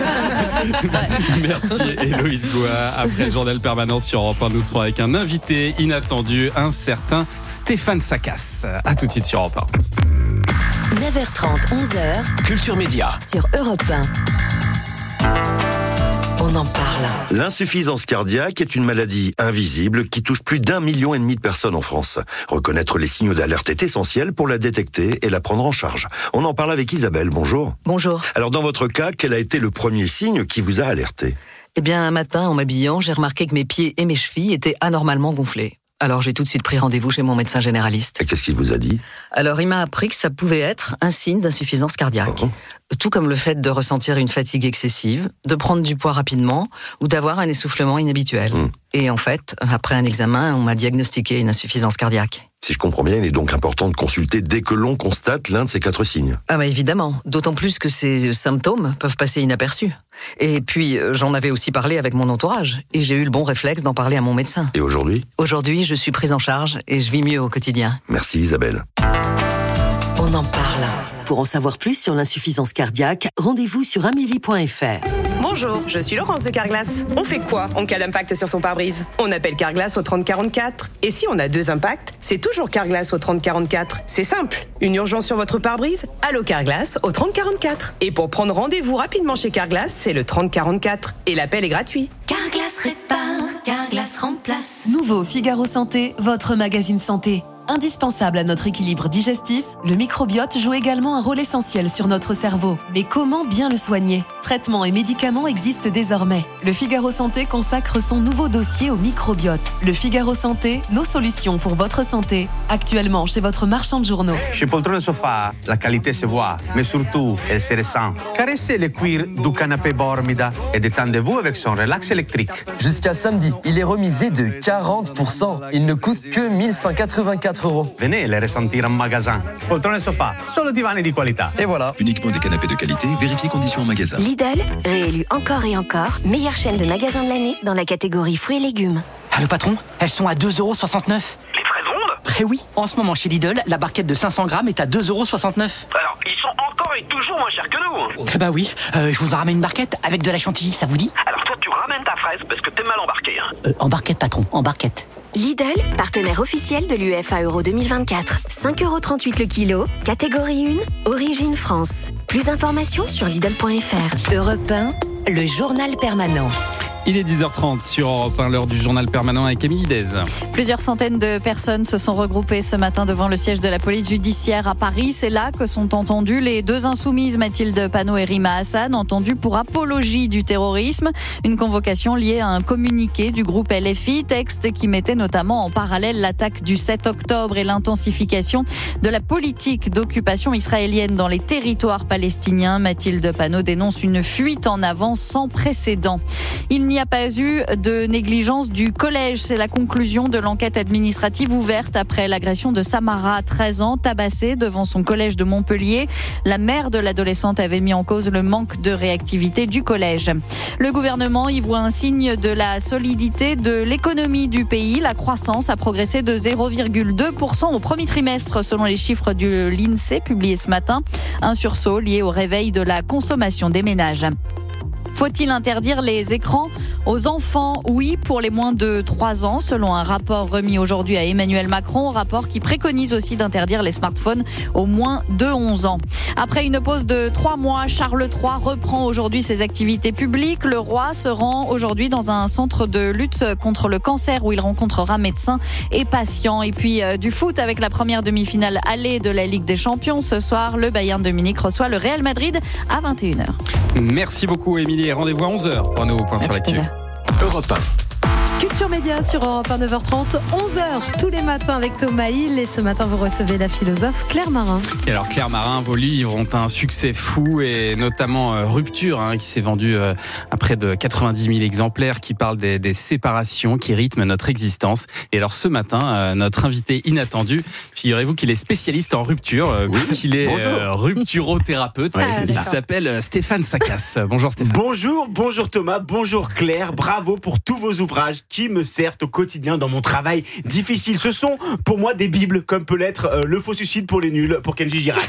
Merci Héloïse Goua. Après le journal permanent sur Europe un, nous serons avec un invité inattendu, un certain Stéphane Sakas. À tout de suite sur Europe un. neuf heures trente, onze heures. Culture Média. Sur Europe un. On en parle. L'insuffisance cardiaque est une maladie invisible qui touche plus d'un million et demi de personnes en France. Reconnaître les signaux d'alerte est essentiel pour la détecter et la prendre en charge. On en parle avec Isabelle. Bonjour. Bonjour. Alors dans votre cas, quel a été le premier signe qui vous a alerté? Eh bien, un matin, en m'habillant, j'ai remarqué que mes pieds et mes chevilles étaient anormalement gonflés. Alors j'ai tout de suite pris rendez-vous chez mon médecin généraliste. Et qu'est-ce qu'il vous a dit? Alors il m'a appris que ça pouvait être un signe d'insuffisance cardiaque. Oh. Tout comme le fait de ressentir une fatigue excessive, de prendre du poids rapidement ou d'avoir un essoufflement inhabituel. Mmh. Et en fait, après un examen, on m'a diagnostiqué une insuffisance cardiaque. Si je comprends bien, il est donc important de consulter dès que l'on constate l'un de ces quatre signes. Ah bah évidemment, d'autant plus que ces symptômes peuvent passer inaperçus. Et puis, j'en avais aussi parlé avec mon entourage, et j'ai eu le bon réflexe d'en parler à mon médecin. Et aujourd'hui ? Aujourd'hui, je suis prise en charge et je vis mieux au quotidien. Merci Isabelle. On en parle. Pour en savoir plus sur l'insuffisance cardiaque, rendez-vous sur amélie point f r. Bonjour, je suis Laurence de Carglass. On fait quoi en cas d'impact sur son pare-brise? On appelle Carglass au trente quarante-quatre. Et si on a deux impacts, c'est toujours Carglass au trente quarante-quatre. C'est simple. Une urgence sur votre pare-brise? Allô Carglass au trente quarante-quatre. Et pour prendre rendez-vous rapidement chez Carglass, c'est le trente quarante-quatre. Et l'appel est gratuit. Carglass répare, Carglass remplace. Nouveau Figaro Santé, votre magazine santé. Indispensable à notre équilibre digestif, le microbiote joue également un rôle essentiel sur notre cerveau. Mais comment bien le soigner? Traitements et médicaments existent désormais. Le Figaro Santé consacre son nouveau dossier au microbiote. Le Figaro Santé, nos solutions pour votre santé. Actuellement chez votre marchand de journaux. Chez Poltrone Sofa, la qualité se voit, mais surtout, elle se ressent. Caressez le cuir du canapé Bormida et détendez-vous avec son relax électrique. Jusqu'à samedi, il est remisé de quarante pour cent. Il ne coûte que mille cent quatre-vingt-quatre euros. Venez les ressentir en magasin. Poltrone Sofa, solo divani di qualità. Et voilà. Uniquement des canapés de qualité, vérifiez conditions en magasin. Lidl, réélu encore et encore, meilleure chaîne de magasins de l'année dans la catégorie fruits et légumes. Ah, le patron, elles sont à deux euros soixante-neuf. Les fraises rondes? Eh oui, en ce moment chez Lidl, la barquette de cinq cents grammes est à deux euros soixante-neuf. Alors, ils sont encore et toujours moins chers que nous. Eh bah oui, euh, je vous en ramène une barquette avec de la chantilly, ça vous dit? Alors toi, tu ramènes ta fraise parce que t'es mal embarqué. Hein. Euh, en barquette, patron, en barquette. Lidl, partenaire officiel de l'U E F A Euro deux mille vingt-quatre. cinq euros trente-huit le kilo, catégorie un, origine France. Plus d'informations sur Lidl point f r. Europe un, le journal permanent. Il est dix heures trente sur Europe un, l'heure du journal permanent avec Émilie Dez. Plusieurs centaines de personnes se sont regroupées ce matin devant le siège de la police judiciaire à Paris. C'est là que sont entendues les deux insoumises, Mathilde Panot et Rima Hassan, entendues pour apologie du terrorisme. Une convocation liée à un communiqué du groupe L F I, texte qui mettait notamment en parallèle l'attaque du sept octobre et l'intensification de la politique d'occupation israélienne dans les territoires palestiniens. Mathilde Panot dénonce une fuite en avant sans précédent. Il n'y a pas eu de négligence du collège. C'est la conclusion de l'enquête administrative ouverte après l'agression de Samara, treize ans, tabassée devant son collège de Montpellier. La mère de l'adolescente avait mis en cause le manque de réactivité du collège. Le gouvernement y voit un signe de la solidité de l'économie du pays. La croissance a progressé de zéro virgule deux pour cent au premier trimestre selon les chiffres de l'INSEE publiés ce matin. Un sursaut lié au réveil de la consommation des ménages. Faut-il interdire les écrans aux enfants? Oui, pour les moins de trois ans, selon un rapport remis aujourd'hui à Emmanuel Macron, rapport qui préconise aussi d'interdire les smartphones aux moins de onze ans. Après une pause de trois mois, Charles trois reprend aujourd'hui ses activités publiques. Le roi se rend aujourd'hui dans un centre de lutte contre le cancer où il rencontrera médecins et patients. Et puis euh, du foot avec la première demi-finale allée de la Ligue des Champions. Ce soir, le Bayern de Munich reçoit le Real Madrid à vingt et une heures. Merci beaucoup Émilie. Rendez-vous à onze heures pour un nouveau point sur l'actu. Europe un. Culture Média sur Europe un, neuf heures trente, onze heures tous les matins avec Thomas Hill. Et ce matin, vous recevez la philosophe Claire Marin. Et alors Claire Marin, vos livres ont un succès fou et notamment euh, Rupture, hein, qui s'est vendu euh, à près de quatre-vingt-dix mille exemplaires, qui parle des, des séparations qui rythment notre existence. Et alors ce matin, euh, notre invité inattendu, figurez-vous qu'il est spécialiste en rupture, euh, oui. puisqu'il est euh, rupturothérapeute. Ouais, Il ça. s'appelle Stéphane Sakas. Bonjour Stéphane. Bonjour, bonjour Thomas, bonjour Claire. Bravo pour tous vos ouvrages qui me servent au quotidien dans mon travail difficile. Ce sont pour moi des bibles, comme peut l'être euh, Le faux suicide pour les nuls, pour Kenji Girac.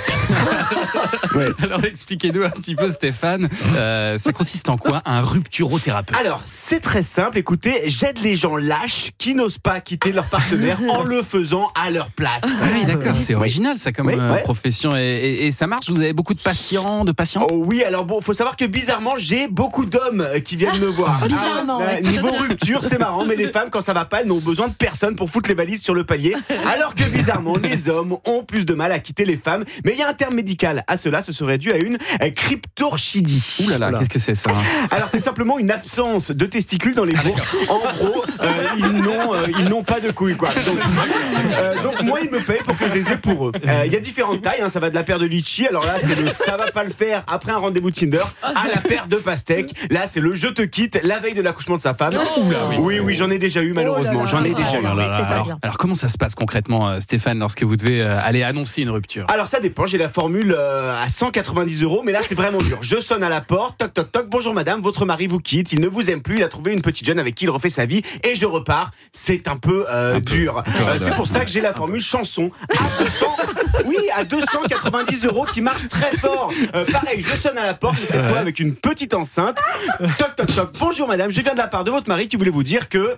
ouais. Alors expliquez-nous un petit peu Stéphane, euh, ça consiste en quoi un rupturothérapeute? Alors c'est très simple, écoutez, j'aide les gens lâches qui n'osent pas quitter leur partenaire en le faisant à leur place. Ah oui d'accord, c'est original ça comme oui, euh, ouais. profession et, et, et ça marche, vous avez beaucoup de patients, de patientes? Oh oui, alors bon, faut savoir que bizarrement j'ai beaucoup d'hommes qui viennent me voir. Bizarrement, ah, ouais. Niveau rupture c'est marrant, mais les femmes quand ça va pas elles n'ont besoin de personne pour foutre les valises sur le palier, alors que bizarrement les hommes ont plus de mal à quitter les femmes. Mais il y a un terme médical à cela, ce serait dû à une cryptorchidie. Ouh là là, qu'est-ce que c'est ça? Alors c'est simplement une absence de testicules dans les bourses. En gros, euh, ils n'ont euh, ils n'ont pas de couilles quoi. Donc, euh, donc moi ils me payent pour que je les ai pour eux. Il euh, y a différentes tailles, hein, ça va de la paire de litchi. Alors là c'est le ça va pas le faire après un rendez-vous Tinder à la paire de pastèques. Là c'est le je te quitte la veille de l'accouchement de sa femme. Oh là, oui. oui oui j'en ai déjà eu malheureusement. Oh là là, j'en ai déjà eu. Là là, alors, alors comment ça se passe concrètement Stéphane lorsque vous devez aller annoncer une rupture? Alors ça dépend, j'ai la formule euh, à cent quatre-vingt-dix euros, mais là c'est vraiment dur. Je sonne à la porte, toc toc toc, bonjour madame, votre mari vous quitte, il ne vous aime plus, il a trouvé une petite jeune avec qui il refait sa vie et je repars. C'est est un peu, euh, un dur. Peu. Euh, c'est pour ça que j'ai la formule chanson à deux cents, oui, à deux cent quatre-vingt-dix euros qui marche très fort. Euh, pareil, je sonne à la porte, mais cette fois avec une petite enceinte. Toc, toc, toc. Bonjour madame, je viens de la part de votre mari qui voulait vous dire que...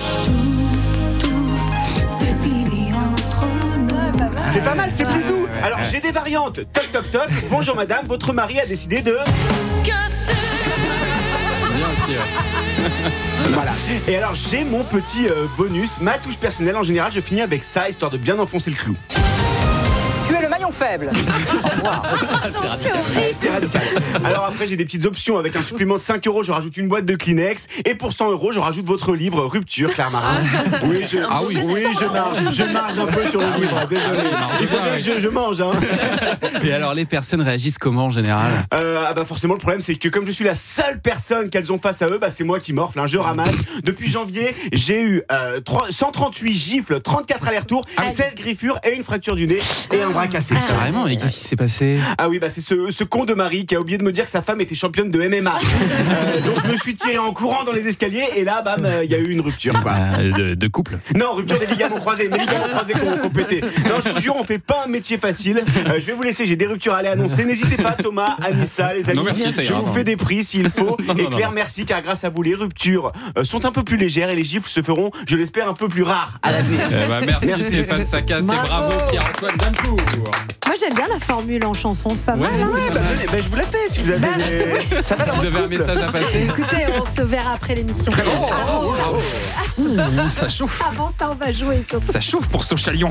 C'est pas mal, c'est plus doux. Alors j'ai des variantes. Toc, toc, toc. Bonjour madame, votre mari a décidé de... Bien aussi, ouais. Voilà. Et alors j'ai mon petit euh, bonus, ma touche personnelle. En général, je finis avec ça, histoire de bien enfoncer le clou. Tu es le maillon faible. C'est radical. C'est radical. Alors après, j'ai des petites options. Avec un supplément de cinq euros, je rajoute une boîte de Kleenex. Et pour cent euros, je rajoute votre livre Rupture, Claire Marin. Oui, je, ah oui, oui, je marge. Je marge un peu sur le livre. Désolé. Il faut bien que je, je mange. Hein. Et alors, les personnes réagissent comment en général? euh, ah bah Forcément, le problème, c'est que comme je suis la seule personne qu'elles ont face à eux, bah c'est moi qui morfle. Hein. Je ramasse. Depuis janvier, j'ai eu euh, cent trente-huit gifles, trente-quatre allers-retours, seize griffures et une fracture du nez et un bras cassé. Ah, carrément, et qu'est-ce qui s'est passé? Ah oui, bah c'est ce, ce con de mari qui a oublié de me dire que sa femme était championne de M M A. euh, donc je me suis tiré en courant dans les escaliers et là, bam, il y a eu une rupture. Quoi. Euh, de, de couple? Non, rupture des ligaments croisés, mes ligaments croisés qu'on qu'on pétait. Non, je vous jure, on fait pas un métier facile. Euh, je vais vous laisser, j'ai des ruptures à aller annoncer. N'hésitez pas, Thomas, Anissa, les amis. Non, merci, je vous fais des prix s'il faut. non, et non, Claire, non. merci, car grâce à vous, les ruptures euh, sont un peu plus légères et les gifles se feront, je l'espère, un peu plus rares à l'avenir. Eh bah, merci, merci Stéphane Sacas et bravo Pierre-Antoine Dancourt. Moi j'aime bien la formule en chanson, c'est pas Ouais, mal. Hein Ouais, bah, venez, bah, je vous la fais si vous avez, Bah, ça va dans Vous votre avez un couple. message à passer? Écoutez, on se verra après l'émission. Oh, Avant, oh, ça, oh, oh. Ouh, ça chauffe. avant ça, on va jouer surtout. Ça chauffe pour Sochalion.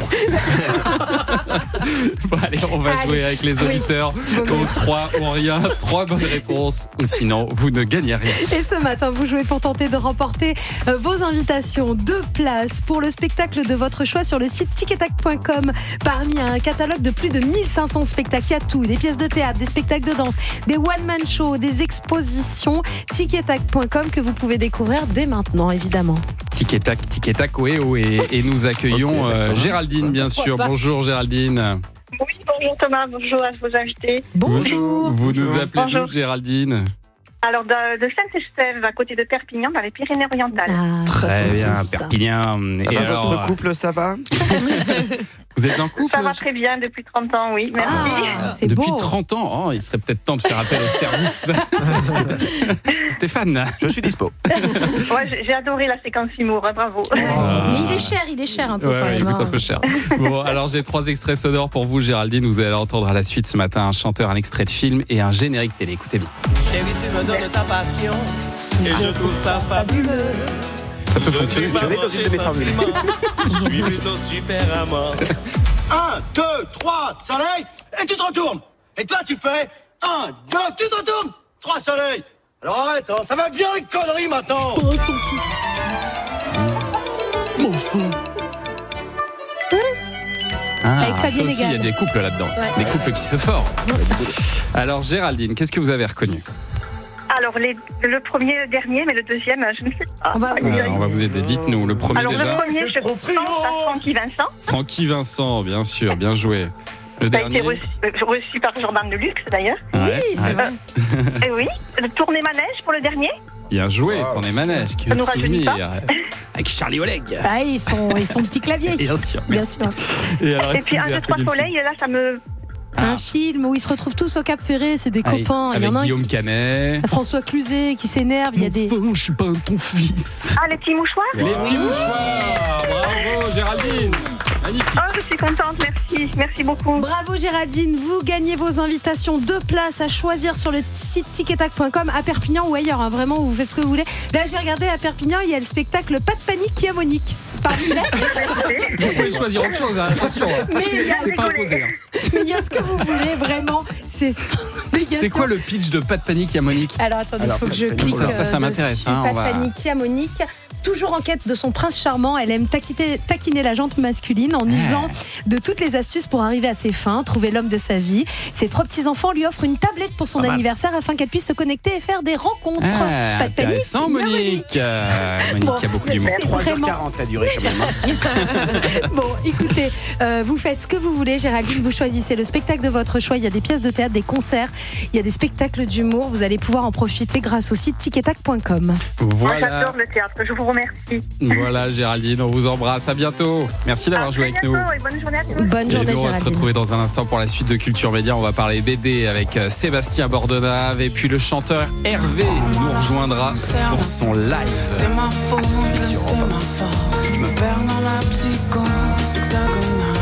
Bon, allez, on va Allez. jouer avec les auditeurs. Donc trois ou rien, trois bonnes réponses, ou sinon vous ne gagnez rien. Et ce matin, vous jouez pour tenter de remporter euh, vos invitations. Deux places pour le spectacle de votre choix sur le site tickettac point com. Parmi un catalogue de plus de mille cinq cents spectacles, il y a tout. Des pièces de théâtre, des spectacles de danse, des one-man shows, des expositions. tickettac point com que vous pouvez découvrir dès maintenant, évidemment. Tic et tac, tic et tac, oui, oui. Et nous accueillons Okay, euh, Géraldine, bien sûr. Bonjour Géraldine. Oui, bonjour Thomas, bonjour à vos invités. Bonjour. Vous, vous nous appelez Bonjour. d'où, Géraldine? Alors, de, de Saint-Estève, à côté de Perpignan, dans les Pyrénées-Orientales. Ah, Très bien, soixante-six. Perpignan. Et Ça, alors, votre couple, ça va? vous êtes en couple? Ça va très bien depuis trente ans, oui. Merci. Ah, c'est Depuis beau. trente ans, oh, il serait peut-être temps de faire appel au service. Stéphane. Je suis dispo. Ouais, j'ai- j'ai adoré la séquence humour, hein, bravo. Mais il est cher, il est cher un peu Ouais, quand ouais, il même. coûte un hein. peu cher. Bon, alors j'ai trois extraits sonores pour vous, Géraldine. Vous allez entendre à la suite ce matin un chanteur, un extrait de film et un générique télé. Écoutez bien. Chérie, tu me donnes ta passion et je trouve ça fabuleux. Ça peut fonctionner. Je l'ai dans une de mes formules. Je suis plutôt super amant. Un, deux, trois, soleil, et tu te retournes. Et toi, tu fais un, deux, tu te retournes. Trois soleils. Alors arrête, hein, ça va bien les conneries maintenant. Mon fou. Ah, Avec ça Fabienne aussi, il y a Egal. des couples là-dedans. Ouais. Des couples qui se forment. Alors, Géraldine, qu'est-ce que vous avez reconnu? Alors, les, le premier, le dernier, mais le deuxième, je ne sais pas. On va vous Alors, on va vous aider. Dites-nous, le premier Alors, déjà. le premier, je pense à Francky Vincent. Francky Vincent, bien sûr, bien joué. Le Ça a dernier. été reçu, euh, reçu par Jordan de Luxe, d'ailleurs. Ouais, c'est ouais. vrai. Et oui, le tournée manège pour le dernier. Bien joué, tournée manège, qui Ça veut nous te rajeunit souvenir. Avec Charlie Oleg. Ah, ils sont, ils sont petits claviers. Bien sûr. Bien sûr. Et, alors, Et est-ce puis, que un, vous avez deux, trois reconnu le soleils, là, ça me. Un film où ils se retrouvent tous au Cap Ferré, c'est des film? copains. Avec, Il y en a un Guillaume qui- Canet. François Cluzet qui s'énerve. Il y a des. Enfin, je suis pas ton fils. Ah, les petits mouchoirs. Les petits mouchoirs. Bravo, Géraldine. Magnifique. Oh, je suis contente, merci. Merci beaucoup. Bravo Géraldine, vous gagnez vos invitations, deux places à choisir sur le site tickettac point com à Perpignan ou ailleurs, hein, vraiment vous faites ce que vous voulez. Là j'ai regardé à Perpignan, il y a le spectacle Pas de panique qui a Monique. Parmi là, Vous pouvez choisir autre chose, hein, attention. Mais il y a C'est pas rigolé. imposé. hein. mais il y a ce que vous voulez, vraiment, c'est sans obligation. C'est quoi le pitch de Pas de panique à Monique? Alors attendez, il Alors, faut que Pas je de panique. clique. Ça, ça, ça euh, m'intéresse, dessus. hein, Pas on va- de panique qui a Monique. Toujours en quête de son prince charmant, elle aime taquiner, taquiner la jante masculine en usant de toutes les astuces pour arriver à ses fins, trouver l'homme de sa vie. Ses trois petits-enfants lui offrent une tablette pour son Pas mal. anniversaire afin qu'elle puisse se connecter et faire des rencontres. Ah, Pas de panique, intéressant, il y a Monique. Euh, Monique Bon, qui a beaucoup d'humour. c'est trois heures vraiment- quarante la durée quand même. hein. Bon, écoutez, euh, vous faites ce que vous voulez, Géraldine, vous choisissez le spectacle de votre choix. Il y a des pièces de théâtre, des concerts, il y a des spectacles d'humour. Vous allez pouvoir en profiter grâce au site tickettac point com. Moi, Voilà. j'adore le théâtre. Je vous remercie. Voilà, Géraldine, on vous embrasse. À bientôt. Merci d'avoir À joué très avec nous. bientôt et bonne journée à tous. Bonne Et journée, nous, on va se Géraldine. retrouver dans un instant pour la suite de Culture Média. On va parler B D avec euh, Sébastien Bordenave et puis le chanteur Hervé nous rejoindra pour son live. C'est ma faute, c'est ma faute. Je me perds dans la psychose hexagonale.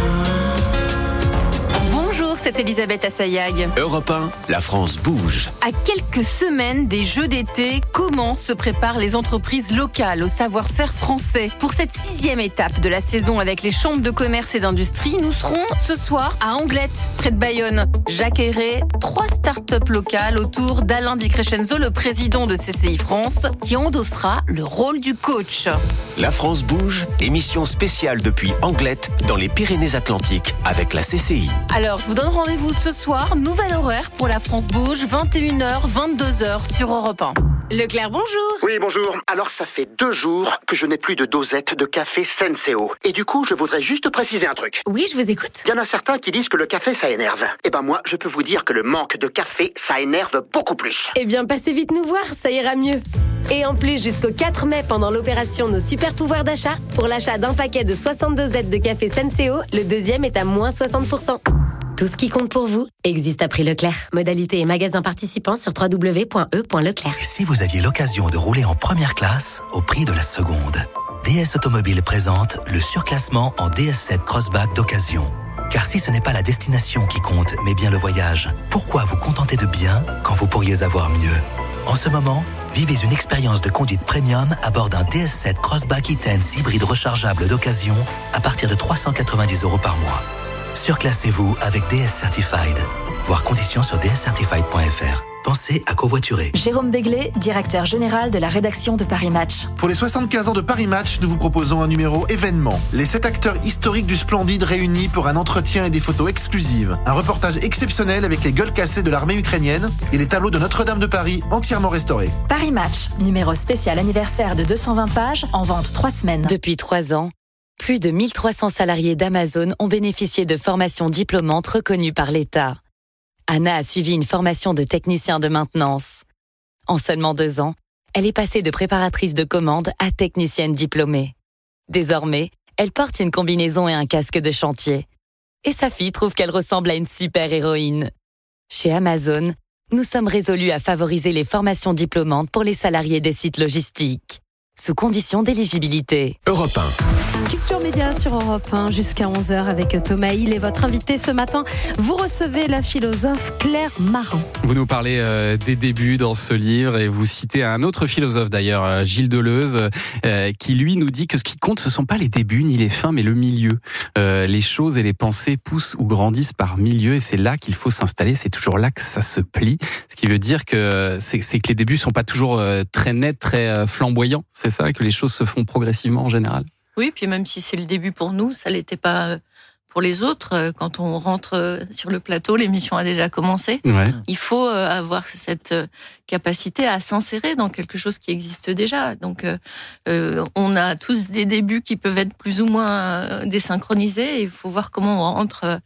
Bonjour, c'est Elisabeth Assayag. Europe un, la France bouge. À quelques semaines des Jeux d'été, comment se préparent les entreprises locales au savoir-faire français? Pour cette sixième étape de la saison avec les chambres de commerce et d'industrie, nous serons ce soir à Anglette, près de Bayonne. J'accueillerai trois start-up locales autour d'Alain Di Crescenzo, le président de C C I France, qui endossera le rôle du coach. La France bouge, émission spéciale depuis Anglette, dans les Pyrénées-Atlantiques, avec la C C I. Alors, je vous donne rendez-vous ce soir, nouvel horaire pour la France Bouge, vingt et une heures, vingt-deux heures sur Europe un. Leclerc, bonjour. Oui, bonjour. Alors, ça fait deux jours que je n'ai plus de dosette de café Senseo. Et du coup, je voudrais juste préciser un truc. Oui, je vous écoute. Il y en a certains qui disent que le café, ça énerve. Eh ben moi, je peux vous dire que le manque de café, ça énerve beaucoup plus. Eh bien, passez vite nous voir, ça ira mieux. Et en plus, jusqu'au quatre mai, pendant l'opération Nos Super Pouvoirs d'achat, pour l'achat d'un paquet de soixante dosettes de café Senseo, le deuxième est à moins soixante pour cent. Tout ce qui compte pour vous existe à prix Leclerc. Modalité et magasin participants sur w w w point e point leclerc. Si vous aviez l'occasion de rouler en première classe au prix de la seconde, D S Automobile présente le surclassement en D S sept Crossback d'occasion. Car si ce n'est pas la destination qui compte, mais bien le voyage, pourquoi vous contenter de bien quand vous pourriez avoir mieux? En ce moment, vivez une expérience de conduite premium à bord d'un D S sept Crossback e-Tense hybride rechargeable d'occasion à partir de trois cent quatre-vingt-dix euros par mois. Surclassez-vous avec D S Certified. Voir conditions sur d s certified point f r. Pensez à covoiturer. Jérôme Béglé, directeur général de la rédaction de Paris Match. Pour les soixante-quinze ans de Paris Match, nous vous proposons un numéro événement. Les sept acteurs historiques du Splendide réunis pour un entretien et des photos exclusives. Un reportage exceptionnel avec les gueules cassées de l'armée ukrainienne et les tableaux de Notre-Dame de Paris entièrement restaurés. Paris Match, numéro spécial anniversaire de deux cent vingt pages, en vente trois semaines. Depuis trois ans, plus de mille trois cents salariés d'Amazon ont bénéficié de formations diplômantes reconnues par l'État. Anna a suivi une formation de technicien de maintenance. En seulement deux ans, elle est passée de préparatrice de commande à technicienne diplômée. Désormais, elle porte une combinaison et un casque de chantier. Et sa fille trouve qu'elle ressemble à une super-héroïne. Chez Amazon, nous sommes résolus à favoriser les formations diplômantes pour les salariés des sites logistiques, sous condition d'éligibilité. Europe un. Culture Média sur Europe un jusqu'à onze heures avec Thomas Hill et votre invité ce matin. Vous recevez la philosophe Claire Marin. Vous nous parlez euh, des débuts dans ce livre et vous citez un autre philosophe d'ailleurs, euh, Gilles Deleuze, euh, qui lui nous dit que ce qui compte, ce ne sont pas les débuts ni les fins, mais le milieu. Euh, les choses et les pensées poussent ou grandissent par milieu et c'est là qu'il faut s'installer. C'est toujours là que ça se plie. Ce qui veut dire que c'est, c'est que les débuts ne sont pas toujours euh, très nets, très euh, flamboyants. C'est ça, que les choses se font progressivement en général. Oui, puis même si c'est le début pour nous, ça ne l'était pas pour les autres. Quand on rentre sur le plateau, l'émission a déjà commencé. Ouais. Il faut avoir cette capacité à s'insérer dans quelque chose qui existe déjà. Donc, euh, on a tous des débuts qui peuvent être plus ou moins désynchronisés. Il faut voir comment on rentre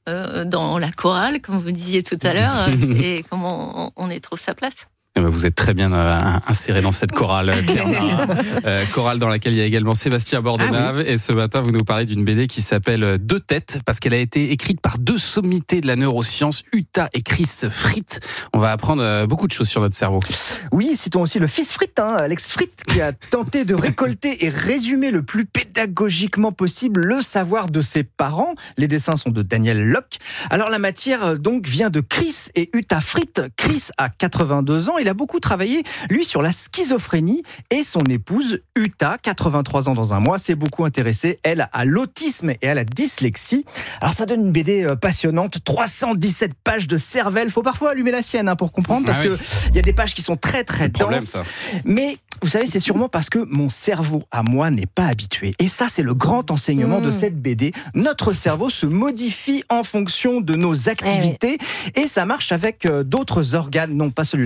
dans la chorale, comme vous disiez tout à l'heure, et comment on y trouve sa place. Vous êtes très bien euh, inséré dans cette chorale, Claire Marin. Euh, chorale dans laquelle il y a également Sébastien Bordenave. Ah oui. Et ce matin, vous nous parlez d'une B D qui s'appelle Deux têtes, parce qu'elle a été écrite par deux sommités de la neuroscience, Uta et Chris Fritz. On va apprendre euh, beaucoup de choses sur notre cerveau. Oui, citons aussi le fils Fritz, hein, Alex Fritz, qui a tenté de récolter et résumer le plus pédagogiquement possible le savoir de ses parents. Les dessins sont de Daniel Locke. Alors la matière donc vient de Chris et Uta Fritz. Chris a quatre-vingt-deux ans. Il a beaucoup travaillé, lui, sur la schizophrénie et son épouse, Uta, quatre-vingt-trois ans dans un mois, s'est beaucoup intéressée, elle, à l'autisme et à la dyslexie. Alors ça donne une B D passionnante, trois cent dix-sept pages de cervelle. Faut parfois allumer la sienne hein, pour comprendre, parce ah oui. que il y a des pages qui sont très très denses. Problème, ça. Mais vous savez, c'est sûrement parce que mon cerveau à moi n'est pas habitué. Et ça, c'est le grand enseignement mmh. de cette B D. Notre cerveau se modifie en fonction de nos activités, eh oui. et ça marche avec d'autres organes, non pas celui-là Thomas,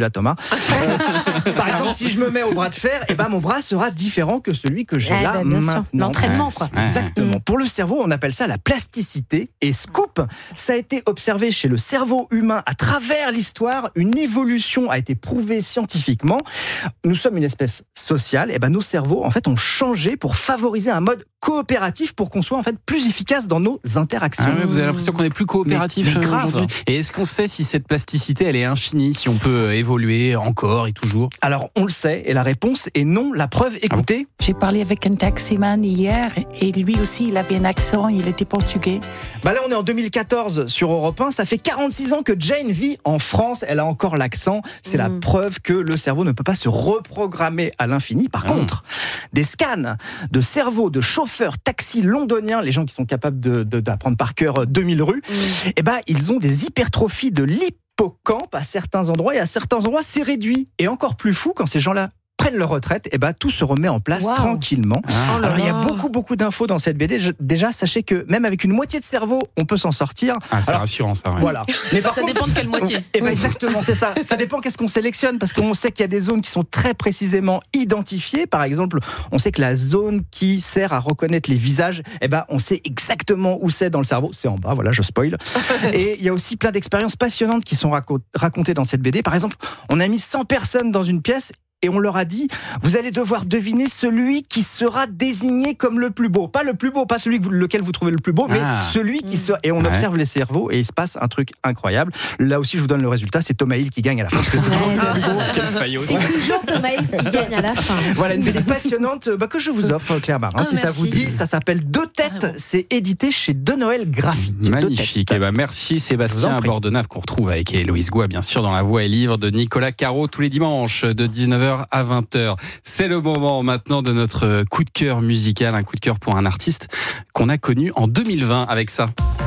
Euh, par exemple, si je me mets au bras de fer, eh ben, mon bras sera différent que celui que j'ai Eh là ben, bien sûr. maintenant. L'entraînement, quoi. Exactement. Pour le cerveau, on appelle ça la plasticité. Et scoop, ça a été observé chez le cerveau humain à travers l'histoire. Une évolution a été prouvée scientifiquement. Nous sommes une espèce sociale. Et ben, nos cerveaux, en fait, ont changé pour favoriser un mode coopératif pour qu'on soit en fait plus efficace dans nos interactions. Ah ouais, vous avez l'impression qu'on est plus coopératif mais, mais grave. aujourd'hui. Et est-ce qu'on sait si cette plasticité elle est infinie, si on peut évoluer encore et toujours? Alors on le sait et la réponse est non. La preuve, écoutez. Ah bon? J'ai parlé avec un taximan hier et lui aussi il avait un accent, il était portugais. Bah là on est en deux mille quatorze sur Europe un, ça fait quarante-six ans que Jane vit en France, elle a encore l'accent, c'est mmh. la preuve que le cerveau ne peut pas se reprogrammer à l'infini. Par mmh. contre, des scans de cerveau de chauffeurs taxis londoniens, les gens qui sont capables de, de, d'apprendre par cœur deux mille rues, mmh. eh ben, ils ont des hypertrophies de l'hippocampe à certains endroits et à certains endroits c'est réduit. Et encore plus fou, quand ces gens-là prennent leur retraite, et ben tout se remet en place wow. tranquillement. Ah. Alors il y a beaucoup beaucoup d'infos dans cette B D. Je, déjà sachez que même avec une moitié de cerveau, on peut s'en sortir. Ah, c'est Alors, rassurant ça. Ouais. Voilà. Mais par ça contre, dépend de quelle moitié. Et ben exactement, c'est ça. Ça dépend qu'est-ce qu'on sélectionne parce qu'on sait qu'il y a des zones qui sont très précisément identifiées. Par exemple, on sait que la zone qui sert à reconnaître les visages, et ben on sait exactement où c'est dans le cerveau. C'est en bas. Voilà, je spoil. Et il y a aussi plein d'expériences passionnantes qui sont racontées dans cette B D. Par exemple, on a mis cent personnes dans une pièce. Et on leur a dit, vous allez devoir deviner celui qui sera désigné comme le plus beau. Pas le plus beau, pas celui que vous, lequel vous trouvez le plus beau, mais ah. celui qui sera... Et on ouais. observe les cerveaux et il se passe un truc incroyable. Là aussi, je vous donne le résultat, c'est Thomas Hill qui gagne à la fin. Parce que c'est toujours, ouais, c'est toujours Thomas Hill qui gagne à la fin. Voilà, une B D passionnante bah, que je vous offre, Claire Marin. Ah, si merci. Ça vous dit, ça s'appelle Deux Têtes. Ah, bon. C'est édité chez De Noël Graphique. Magnifique. Et bah, merci Sébastien Bordenave qu'on retrouve avec Héloïse Goua, bien sûr, dans La Voix et Livre de Nicolas Caro tous les dimanches de dix-neuf heures à vingt heures. C'est le moment maintenant de notre coup de cœur musical, un coup de cœur pour un artiste qu'on a connu en deux mille vingt avec ça.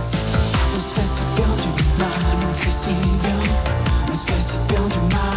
On se fait si bien du mal, on se fait si bien, on se fait si bien du mal.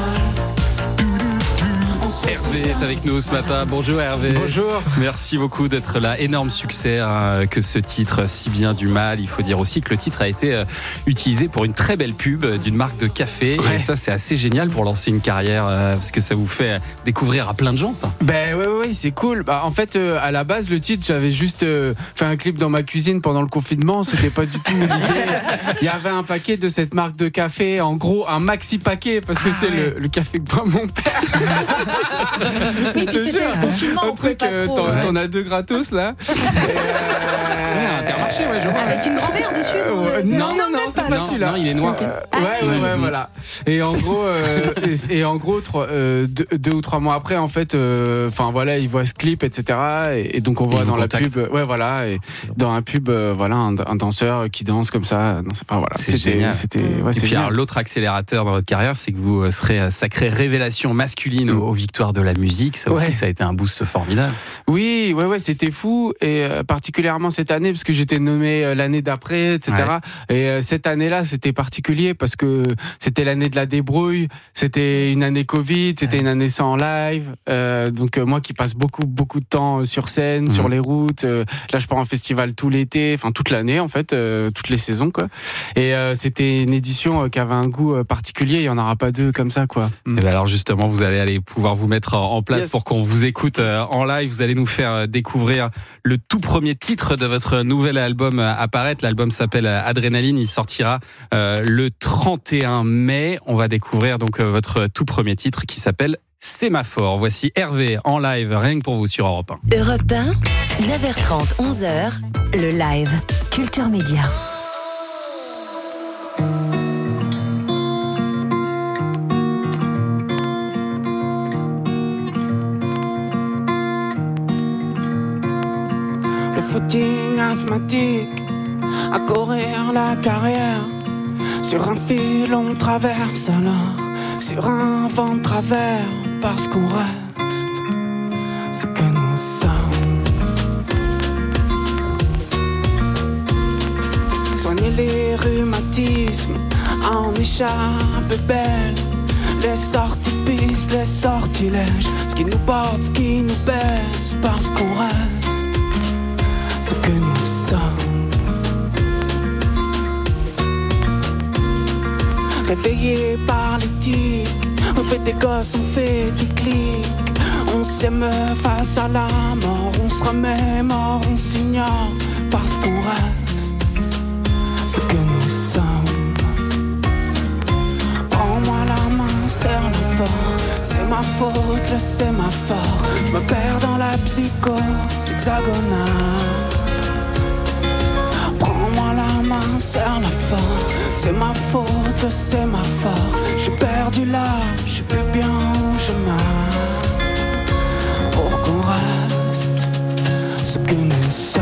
Hervé est avec nous ce matin. Bonjour Hervé. Bonjour. Merci beaucoup d'être là. Énorme succès hein, que ce titre, Si bien du mal. Il faut dire aussi que le titre a été euh, utilisé pour une très belle pub d'une marque de café. Ouais. Et ça, c'est assez génial pour lancer une carrière euh, parce que ça vous fait découvrir à plein de gens, ça. Ben ouais, ouais, c'est cool. Bah, en fait, euh, à la base, le titre, j'avais juste euh, fait un clip dans ma cuisine pendant le confinement. C'était pas du tout l'idée. Il y avait un paquet de cette marque de café, en gros, un maxi paquet parce que ah, c'est ouais. le, le café que boit mon père. Oui, puis c'était le confinement, on pouvait pas trop. T'en, ouais. t'en as deux gratos là. Et euh... ouais, Intermarché, ouais, je vois. Avec une grand-mère dessus. Euh, non, non, non, non c'est pas, pas celui-là. Non, il est noir. Okay. Ah, ouais, ouais, ouais, voilà. Et en gros, euh, et, et en gros, trois, euh, deux, deux ou trois mois après, en fait, enfin euh, voilà, ils voient ce clip, et cetera. Et, et donc on voit dans la contacte. pub, ouais, voilà, et dans un pub, euh, voilà, un, un danseur qui danse comme ça. Non, c'est pas voilà. C'est c'était, génial. C'était, ouais, et puis alors, l'autre accélérateur dans votre carrière, c'est que vous serez sacrée révélation masculine aux, aux victoires de la musique. Ça aussi, ouais. ça a été un boost formidable. Oui, ouais, ouais, c'était fou, et euh, particulièrement cette année, parce que j'étais nommé euh, l'année d'après, et cetera. Ouais. Et euh, cette année-là, c'était particulier parce que c'était l'année de la débrouille, c'était une année Covid, c'était ouais. une année sans live. Euh, donc euh, moi qui passe beaucoup, beaucoup de temps sur scène, mmh. sur les routes. Euh, là, je pars en festival tout l'été, enfin toute l'année en fait, euh, toutes les saisons quoi. Et euh, c'était une édition euh, qui avait un goût euh, particulier. Il y en aura pas deux comme ça quoi. Mmh. Et ben alors justement, vous allez aller pouvoir vous mettre en place yes. pour qu'on vous écoute euh, en live. Vous allez nous faire découvrir le tout premier titre de votre nouvel album à paraître. L'album s'appelle Adrénaline. Il sortira euh, le trente et un mai. On va découvrir donc euh, votre tout premier titre qui s'appelle Sémaphore. Voici Hervé en live, rien que pour vous sur Europe un. Europe un, neuf heures trente, onze heures, le live Culture Média. Le footing asthmatique, à courir la carrière. Sur un fil on traverse alors, sur un vent de travers, parce qu'on reste ce que nous sommes. Soigner les rhumatismes en échappe belle. Les sorties pistes, les sortilèges, ce qui nous porte, ce qui nous baisse, parce qu'on reste ce que nous sommes. Réveillés par l'éthique, On fait des gosses, on fait du clic. On s'aime face à la mort. On sera même mort, on s'ignore. Parce qu'on reste ce que nous sommes. Prends-moi la main, serre-la fort. C'est ma faute, le sémaphore. Je me perds dans la psychose hexagonale. Prends-moi la main, serre-la fort. C'est ma faute, le sémaphore. J'ai perdu là, je sais plus bien où je mène. Pour qu'on reste ce que nous sommes.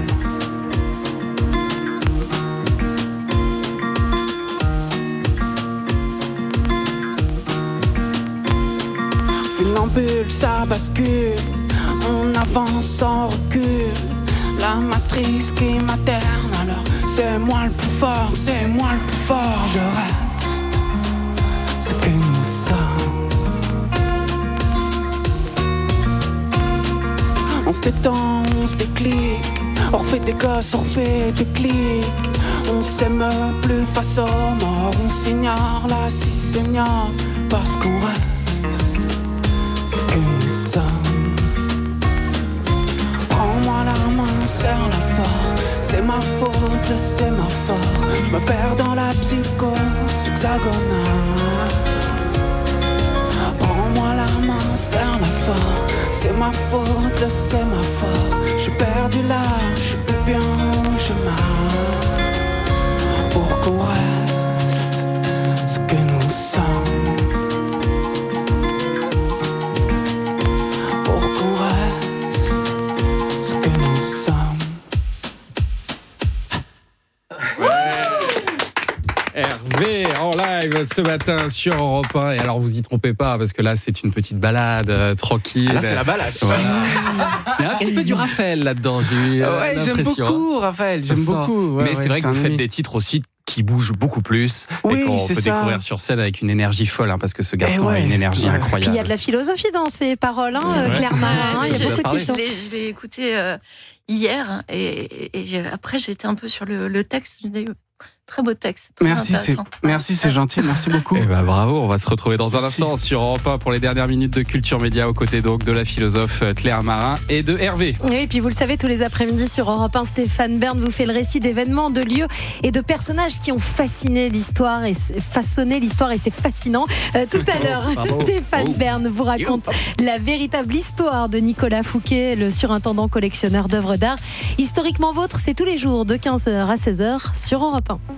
Funambule, ça bascule. On avance sans recul. La matrice qui materne, alors c'est moi le plus fort, c'est moi le plus fort. Je reste ce que nous sommes. On se détend, on se déclic. On refait des gosses, on refait des clics. On s'aime plus face aux morts. On s'ignore là, si seigneur. Parce qu'on reste ce que nous sommes. Prends-moi la main, serre-la fort. C'est ma faute, le sémaphore. Je me perds dans la psychose hexagonale. Prends-moi la main, serre-la fort. C'est ma faute, le sémaphore. J'ai perdu là, je sais plus bien où je mène. Pour qu'on reste ce que nous sommes. Pour qu'on reste ce que nous sommes. Hervé en live ce matin sur Europe un. Et alors vous y trompez pas parce que là c'est une petite balade euh, tranquille. Ah, là c'est la balade. Voilà. Il y a un petit peu du Raphaël là-dedans, j'ai eu euh, ouais, l'impression. J'aime beaucoup Raphaël, j'aime beaucoup. Ouais, Mais ouais, c'est vrai que vous faites des titres aussi qui bougent beaucoup plus oui, et qu'on c'est peut ça. découvrir sur scène avec une énergie folle hein, parce que ce garçon ouais. a une énergie ouais. incroyable. Puis il y a de la philosophie dans ses paroles, hein, ouais. Claire Marin, il y a beaucoup de questions. Je l'ai, je l'ai écouté euh, hier et, et j'ai, après j'étais un peu sur le, le texte. J'ai eu très beau texte. Très merci, c'est, merci, c'est gentil, merci beaucoup. Eh ben, bravo, on va se retrouver dans un merci. instant sur Europe un pour les dernières minutes de Culture Média aux côtés donc de la philosophe Claire Marin et de Hervé. Oui, et puis vous le savez, tous les après-midi sur Europe un, Stéphane Bern vous fait le récit d'événements, de lieux et de personnages qui ont fasciné l'histoire et façonné l'histoire et c'est fascinant. Euh, tout à l'heure, oh, Stéphane oh. Bern vous raconte oh. la véritable histoire de Nicolas Fouquet, le surintendant collectionneur d'œuvres d'art. Historiquement vôtre, c'est tous les jours de quinze heures à seize heures sur Europe un.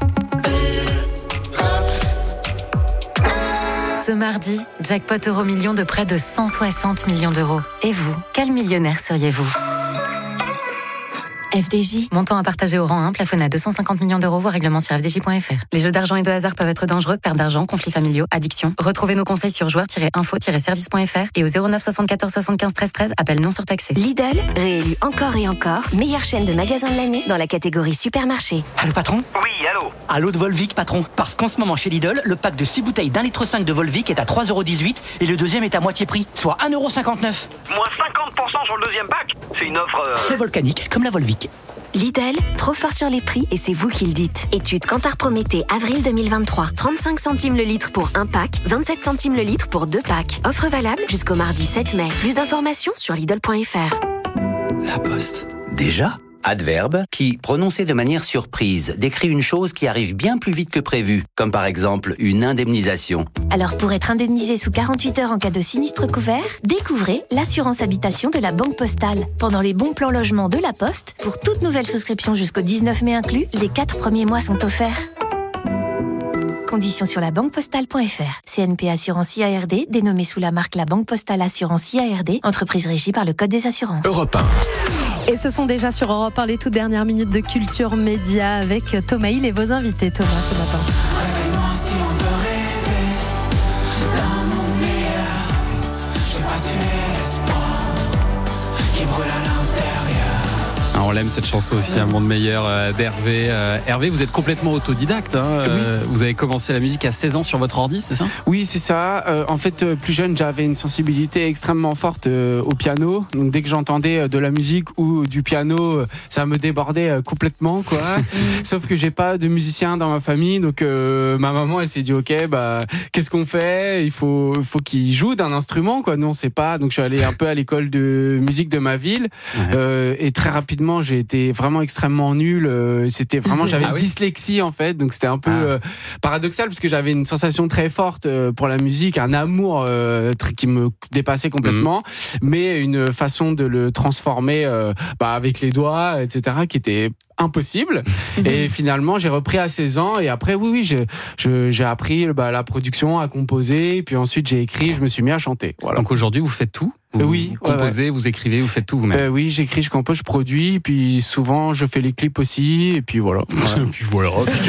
Ce mardi, jackpot euro million de près de cent soixante millions d'euros. Et vous, quel millionnaire seriez-vous ? F D J, montant à partager au rang un, plafonné à deux cent cinquante millions d'euros, voire règlement sur f d j point f r. Les jeux d'argent et de hasard peuvent être dangereux, perte d'argent, conflits familiaux, addiction. Retrouvez nos conseils sur joueurs tiret info tiret service point f r et au zéro neuf soixante-quatorze soixante-quinze treize treize, appel non surtaxé. Lidl, réélu encore et encore, meilleure chaîne de magasins de l'année dans la catégorie supermarché. Allô patron ? Oui, allô ? Allô de Volvic patron, parce qu'en ce moment chez Lidl, le pack de six bouteilles d'un litre cinq de Volvic est à trois euros dix-huit et le deuxième est à moitié prix, soit un euro cinquante-neuf. Moins cinquante pour cent sur le deuxième pack ? C'est une offre... Euh... Très volcanique, comme la Volvic. Lidl, trop fort sur les prix et c'est vous qui le dites. Étude Kantar Prométhée, avril deux mille vingt-trois. trente-cinq centimes le litre pour un pack, vingt-sept centimes le litre pour deux packs. Offre valable jusqu'au mardi sept mai. Plus d'informations sur Lidl point f r. La Poste. Déjà ? Adverbe qui, prononcé de manière surprise, décrit une chose qui arrive bien plus vite que prévu, comme par exemple une indemnisation. Alors pour être indemnisé sous quarante-huit heures en cas de sinistre couvert, découvrez l'assurance habitation de la Banque Postale. Pendant les bons plans logement de la Poste, pour toute nouvelle souscription jusqu'au dix-neuf mai inclus, les quatre premiers mois sont offerts. Conditions sur la banque postale point f r. C N P Assurance I A R D, dénommée sous la marque La Banque Postale Assurance I A R D, entreprise régie par le Code des assurances. Europe un. Et ce sont déjà sur Europe un les toutes dernières minutes de Culture Média avec Thomas Hill et vos invités. Thomas, ce matin. Réveille-moi si on peut rêver d'un monde meilleur. J'ai pas tué l'espoir qui brûle à l'intérieur. on l'aime cette chanson aussi, Un monde meilleur euh, d'Hervé. Euh, Hervé, vous êtes complètement autodidacte. Hein, euh, oui. Vous avez commencé la musique à seize ans sur votre ordi, c'est ça ? Oui, c'est ça. Euh, en fait, euh, plus jeune, j'avais une sensibilité extrêmement forte euh, au piano. Donc dès que j'entendais euh, de la musique ou du piano, euh, ça me débordait euh, complètement, quoi. Sauf que j'ai pas de musicien dans ma famille, donc euh, ma maman elle s'est dit ok, bah qu'est-ce qu'on fait ? Il faut, faut qu'il joue d'un instrument, quoi. Nous on sait pas. Donc je suis allé un peu à l'école de musique de ma ville. Ouais. Euh, et très rapidement j'ai été vraiment extrêmement nul. Euh, c'était vraiment j'avais ah oui. dyslexie en fait, donc c'était un peu ah. euh, paradoxal parce que j'avais une sensation très forte euh, pour la musique, un amour euh, très, qui me dépassait complètement, mmh. mais une façon de le transformer euh, bah, avec les doigts, et cetera, qui était impossible. Et finalement j'ai repris à seize ans et après oui oui j'ai, je, j'ai appris bah, la production, à composer, et puis ensuite j'ai écrit, je me suis mis à chanter. Voilà. Donc aujourd'hui vous faites tout ? Vous, oui, vous composez, ouais, ouais. vous écrivez, vous faites tout vous-même. Euh, oui, j'écris, je compose, je produis, puis souvent je fais les clips aussi, et puis voilà. Ouais. puis voilà, puis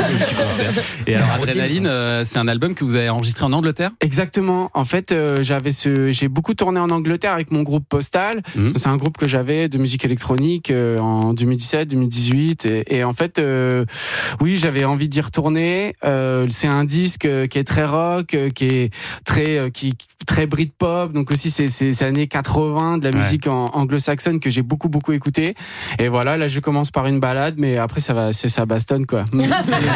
et alors Adrénaline, euh, c'est un album que vous avez enregistré en Angleterre ? Exactement. En fait, euh, j'avais ce, j'ai beaucoup tourné en Angleterre avec mon groupe Postal. Mmh. C'est un groupe que j'avais de musique électronique euh, en deux mille dix-sept, deux mille dix-huit, et, et en fait, euh, oui, j'avais envie d'y retourner. Euh, c'est un disque qui est très rock, qui est très, euh, qui très Britpop, donc aussi c'est, c'est, c'est années quatre-vingts, de la musique ouais. en, anglo-saxonne que j'ai beaucoup beaucoup écouté. Et voilà, là je commence par une balade, mais après ça va, c'est ça bastonne quoi. Non,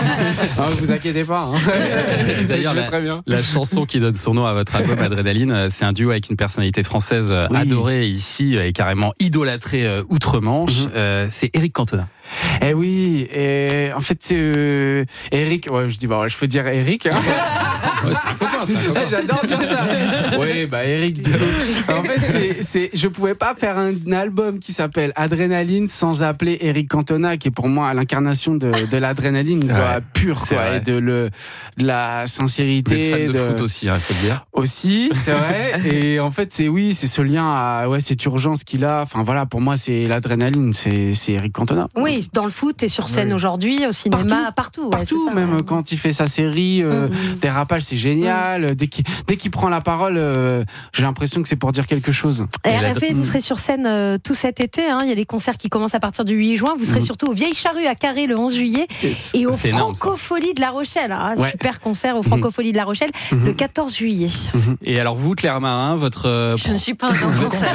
vous inquiétez pas. Hein. D'ailleurs, la, très bien. la chanson qui donne son nom à votre album Adrénaline, c'est un duo avec une personnalité française oui. adorée ici et carrément idolâtrée euh, outre-Manche. Mm-hmm. Euh, c'est Éric Cantona. Eh oui, et en fait c'est euh, Eric. Ouais, je dis bah je peux dire Eric. Hein. Ouais, c'est un copain, c'est un copain. J'adore dire ça. Oui, bah Eric. Du coup. En fait, c'est, c'est, je pouvais pas faire un album qui s'appelle Adrénaline sans appeler Éric Cantona, qui est pour moi l'incarnation de, de l'adrénaline, quoi, ouais, pure, quoi, et de le, de la sincérité. Vous êtes fan de, de foot aussi, il hein, faut le dire. Aussi, c'est vrai. Et en fait, c'est oui, c'est ce lien à ouais, cette urgence qu'il a. Enfin voilà, pour moi, c'est l'adrénaline, c'est, c'est Éric Cantona. Oui. Dans le foot et sur scène oui. aujourd'hui, au cinéma, partout. Partout, ouais, partout ça, même ouais. quand il fait sa série, euh, mmh. Dérapage, c'est génial. Mmh. Dès, qu'il, dès qu'il prend la parole, euh, j'ai l'impression que c'est pour dire quelque chose. Et R F, vous serez sur scène euh, tout cet été. Hein. Il y a les concerts qui commencent à partir du huit juin. Vous serez mmh. surtout au Vieilles Charrues à Carré le onze juillet yes. et au Francofolie de La Rochelle. Hein. Ouais. Super concert au Francofolie de La Rochelle mmh. le quatorze juillet. Mmh. Et alors vous, Claire Marin, votre... Euh, Je ne suis pas en concert.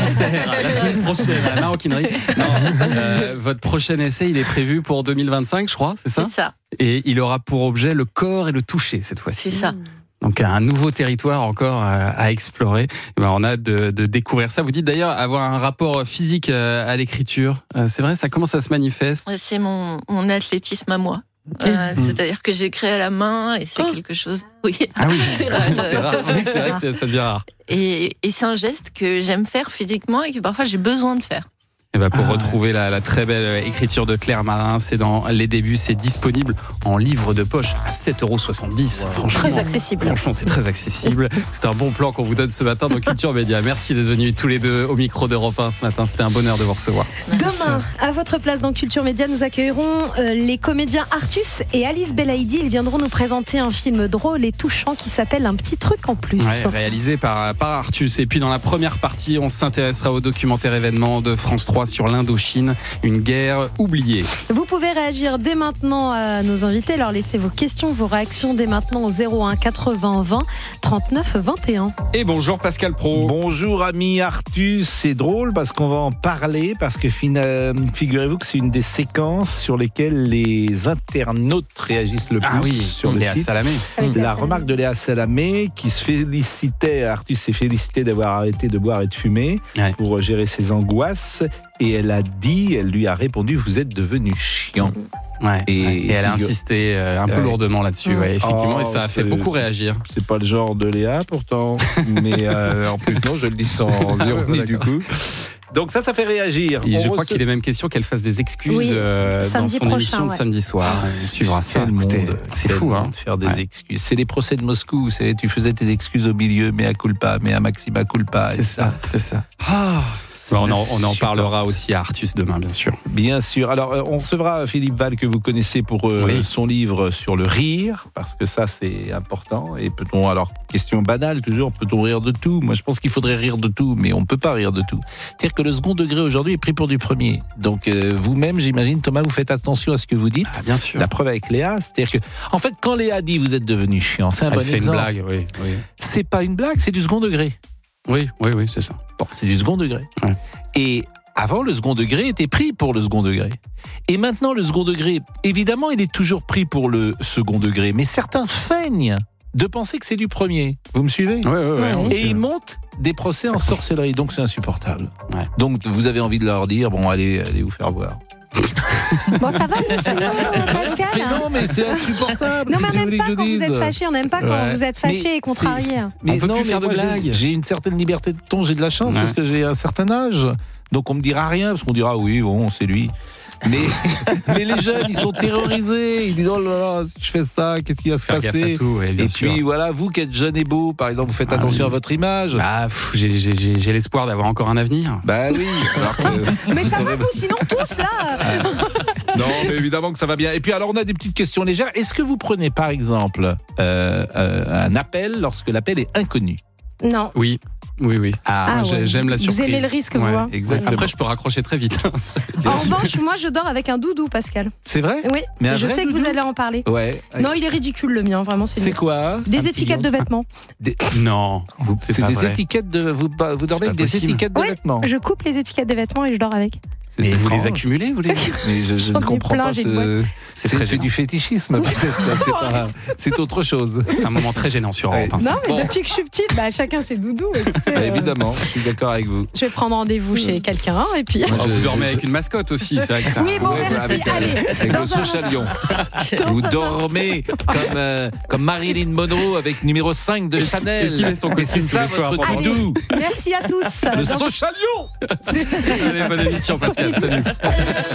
La semaine prochaine, à la maroquinerie. Non, euh, votre prochain essai, il est prévu pour deux mille vingt-cinq, je crois, c'est ça ? C'est ça. Et il aura pour objet le corps et le toucher cette fois-ci. C'est ça. Donc un nouveau territoire encore à, à explorer. Et ben, on a hâte de, de découvrir ça. Vous dites d'ailleurs avoir un rapport physique à l'écriture. C'est vrai, ça comment ça se manifeste ? C'est mon, mon athlétisme à moi. Euh, mmh. C'est-à-dire que j'écris à la main et c'est oh. quelque chose. Oui, ah oui. c'est rare. C'est, rare. Oui, c'est vrai que ça devient rare. Et, et c'est un geste que j'aime faire physiquement et que parfois j'ai besoin de faire. Et bah pour ah, retrouver la, la très belle écriture de Claire Marin, c'est dans Les Débuts, c'est disponible en livre de poche à sept euros soixante-dix. Wow. Franchement, très accessible. Franchement, c'est très accessible. C'est un bon plan qu'on vous donne ce matin dans Culture Média. Merci d'être venus tous les deux au micro d'Europe un ce matin. C'était un bonheur de vous recevoir. Demain, à votre place dans Culture Média, nous accueillerons euh, les comédiens Artus et Alice Belaïdi. Ils viendront nous présenter un film drôle et touchant qui s'appelle Un petit truc en plus. Ouais, réalisé par, par Artus. Et puis dans la première partie, on s'intéressera au documentaire événement de France trois sur l'Indochine, une guerre oubliée. Vous pouvez réagir dès maintenant à nos invités. Alors laissez vos questions, vos réactions dès maintenant au zéro un quatre-vingts vingt trente-neuf vingt et un. Et bonjour Pascal Praud. Bonjour ami Artus, c'est drôle parce qu'on va en parler parce que figurez-vous que c'est une des séquences sur lesquelles les internautes réagissent le plus ah oui, sur le Léa site. Salamé. La Léa remarque Salamé. de Léa Salamé qui se félicitait, Artus s'est félicité d'avoir arrêté de boire et de fumer ouais. pour gérer ses angoisses et elle a dit, elle lui a répondu, vous êtes devenu chiant. Ouais, et, et elle a insisté euh, un peu ouais. lourdement là-dessus, ouais, effectivement, oh, et ça a fait beaucoup réagir. C'est pas le genre de Léa pourtant, mais euh, en plus non, je le dis sans ironie du coup. Donc ça, ça fait réagir. Et je crois reçoit... qu'il est même question qu'elle fasse des excuses oui, euh, dans son prochain, émission de ouais. samedi soir. On suivra ça. Écoutez, c'est fou, hein. Faire des ouais. excuses. C'est les procès de Moscou. C'est, tu faisais tes excuses au milieu, mea culpa, mea maxima culpa. C'est ça, ça, c'est ça. Ah. Bah, on, en, on en parlera aussi à Artus demain, bien sûr. Bien sûr. Alors, euh, on recevra Philippe Val, que vous connaissez pour euh, oui. son livre sur le rire, parce que ça, c'est important. Et peut-on, alors, question banale toujours, peut-on rire de tout ? Moi, je pense qu'il faudrait rire de tout, mais on ne peut pas rire de tout. C'est-à-dire que le second degré aujourd'hui est pris pour du premier. Donc, euh, vous-même, j'imagine, Thomas, vous faites attention à ce que vous dites. Ah, bien sûr. La preuve avec Léa, c'est-à-dire que, en fait, quand Léa dit vous êtes devenu chiant, c'est un Elle bon fait exemple. une blague, oui, oui. C'est pas une blague, c'est du second degré. Oui, oui, oui, c'est ça. Bon, c'est du second degré. Ouais. Et avant, le second degré était pris pour le second degré. Et maintenant, le second degré, évidemment, il est toujours pris pour le second degré. Mais certains feignent de penser que c'est du premier. Vous me suivez ? Oui, oui, oui. Et ils montent des procès en sorcellerie. Donc, c'est insupportable. Ouais. Donc, vous avez envie de leur dire, bon, allez, allez vous faire voir. Bon, ça va, nous, sinon, Pascal. Mais non, mais c'est insupportable. Non, mais on Qu'est-ce que n'aime pas vous quand voulez que vous je êtes dise ? fâché. On n'aime pas quand Ouais. vous êtes fâché Mais et contrarié. Mais on peut non, plus mais faire de moi, j'ai- blagues. J'ai une certaine liberté de ton, j'ai de la chance Ouais. parce que j'ai un certain âge. Donc on me dira rien, parce qu'on dira oui, bon, c'est lui. Mais, mais les jeunes, ils sont terrorisés. Ils disent oh là là, si je fais ça, qu'est-ce qui va se Faire gaffe passer ? à tout, ouais, bien Et sûr. puis voilà, vous qui êtes jeune et beau, par exemple, vous faites Ah attention oui. à votre image. Bah, pff, j'ai, j'ai, j'ai, j'ai l'espoir d'avoir encore un avenir. Bah oui. Alors que, Mais ça va, vous, sinon, tous, là. non, mais évidemment que ça va bien. Et puis alors, on a des petites questions légères. Est-ce que vous prenez, par exemple, euh, euh, un appel lorsque l'appel est inconnu ? Non. Oui. Oui, oui. Ah, Ah, j'ai- ouais. j'aime la Vous surprise. aimez le risque, vous, hein. Exactement. Après, je peux raccrocher très vite. En revanche, moi, je dors avec un doudou, Pascal. C'est vrai ? Oui. Mais un je vrai sais que doudou vous allez en parler. Ouais. Non, il est ridicule, le mien, vraiment. C'est, C'est nul. quoi ? Des Un petit étiquettes de lion. vêtements. Des- Non, c'est, C'est pas des vrai. étiquettes de. Vous, vous dormez C'est avec pas des possible. étiquettes de Ouais, vêtements. je coupe les étiquettes des vêtements et je dors avec. Mais vous les étrange. accumulez, vous les Mais je, je J'en ne ai comprends plein, pas j'ai ce. une C'est C'est, très c'est gênant. du fétichisme, peut-être. c'est, pas, c'est autre chose. C'est un moment très gênant sur Europe un. Non, mais Bon. depuis que je suis petite, bah, chacun ses doudous. Écoutez, Bah, euh, évidemment, je suis d'accord avec vous. Je vais prendre rendez-vous chez quelqu'un et puis. Moi, Oh, je- vous je- dormez avec une mascotte aussi, c'est vrai que ça. Oui, bon, Ouais, merci. avec, euh, Allez, avec dans le un Sochalion. Dans Vous un dormez comme, euh, comme Marilyn Monroe avec numéro cinq de Chanel. Est-ce qu'il met son Mais c'est costume ça tous les soirs votre pour doudou. Merci à tous. Le Dans- Sochalion. Allez, bonne émission, Pascal. Salut.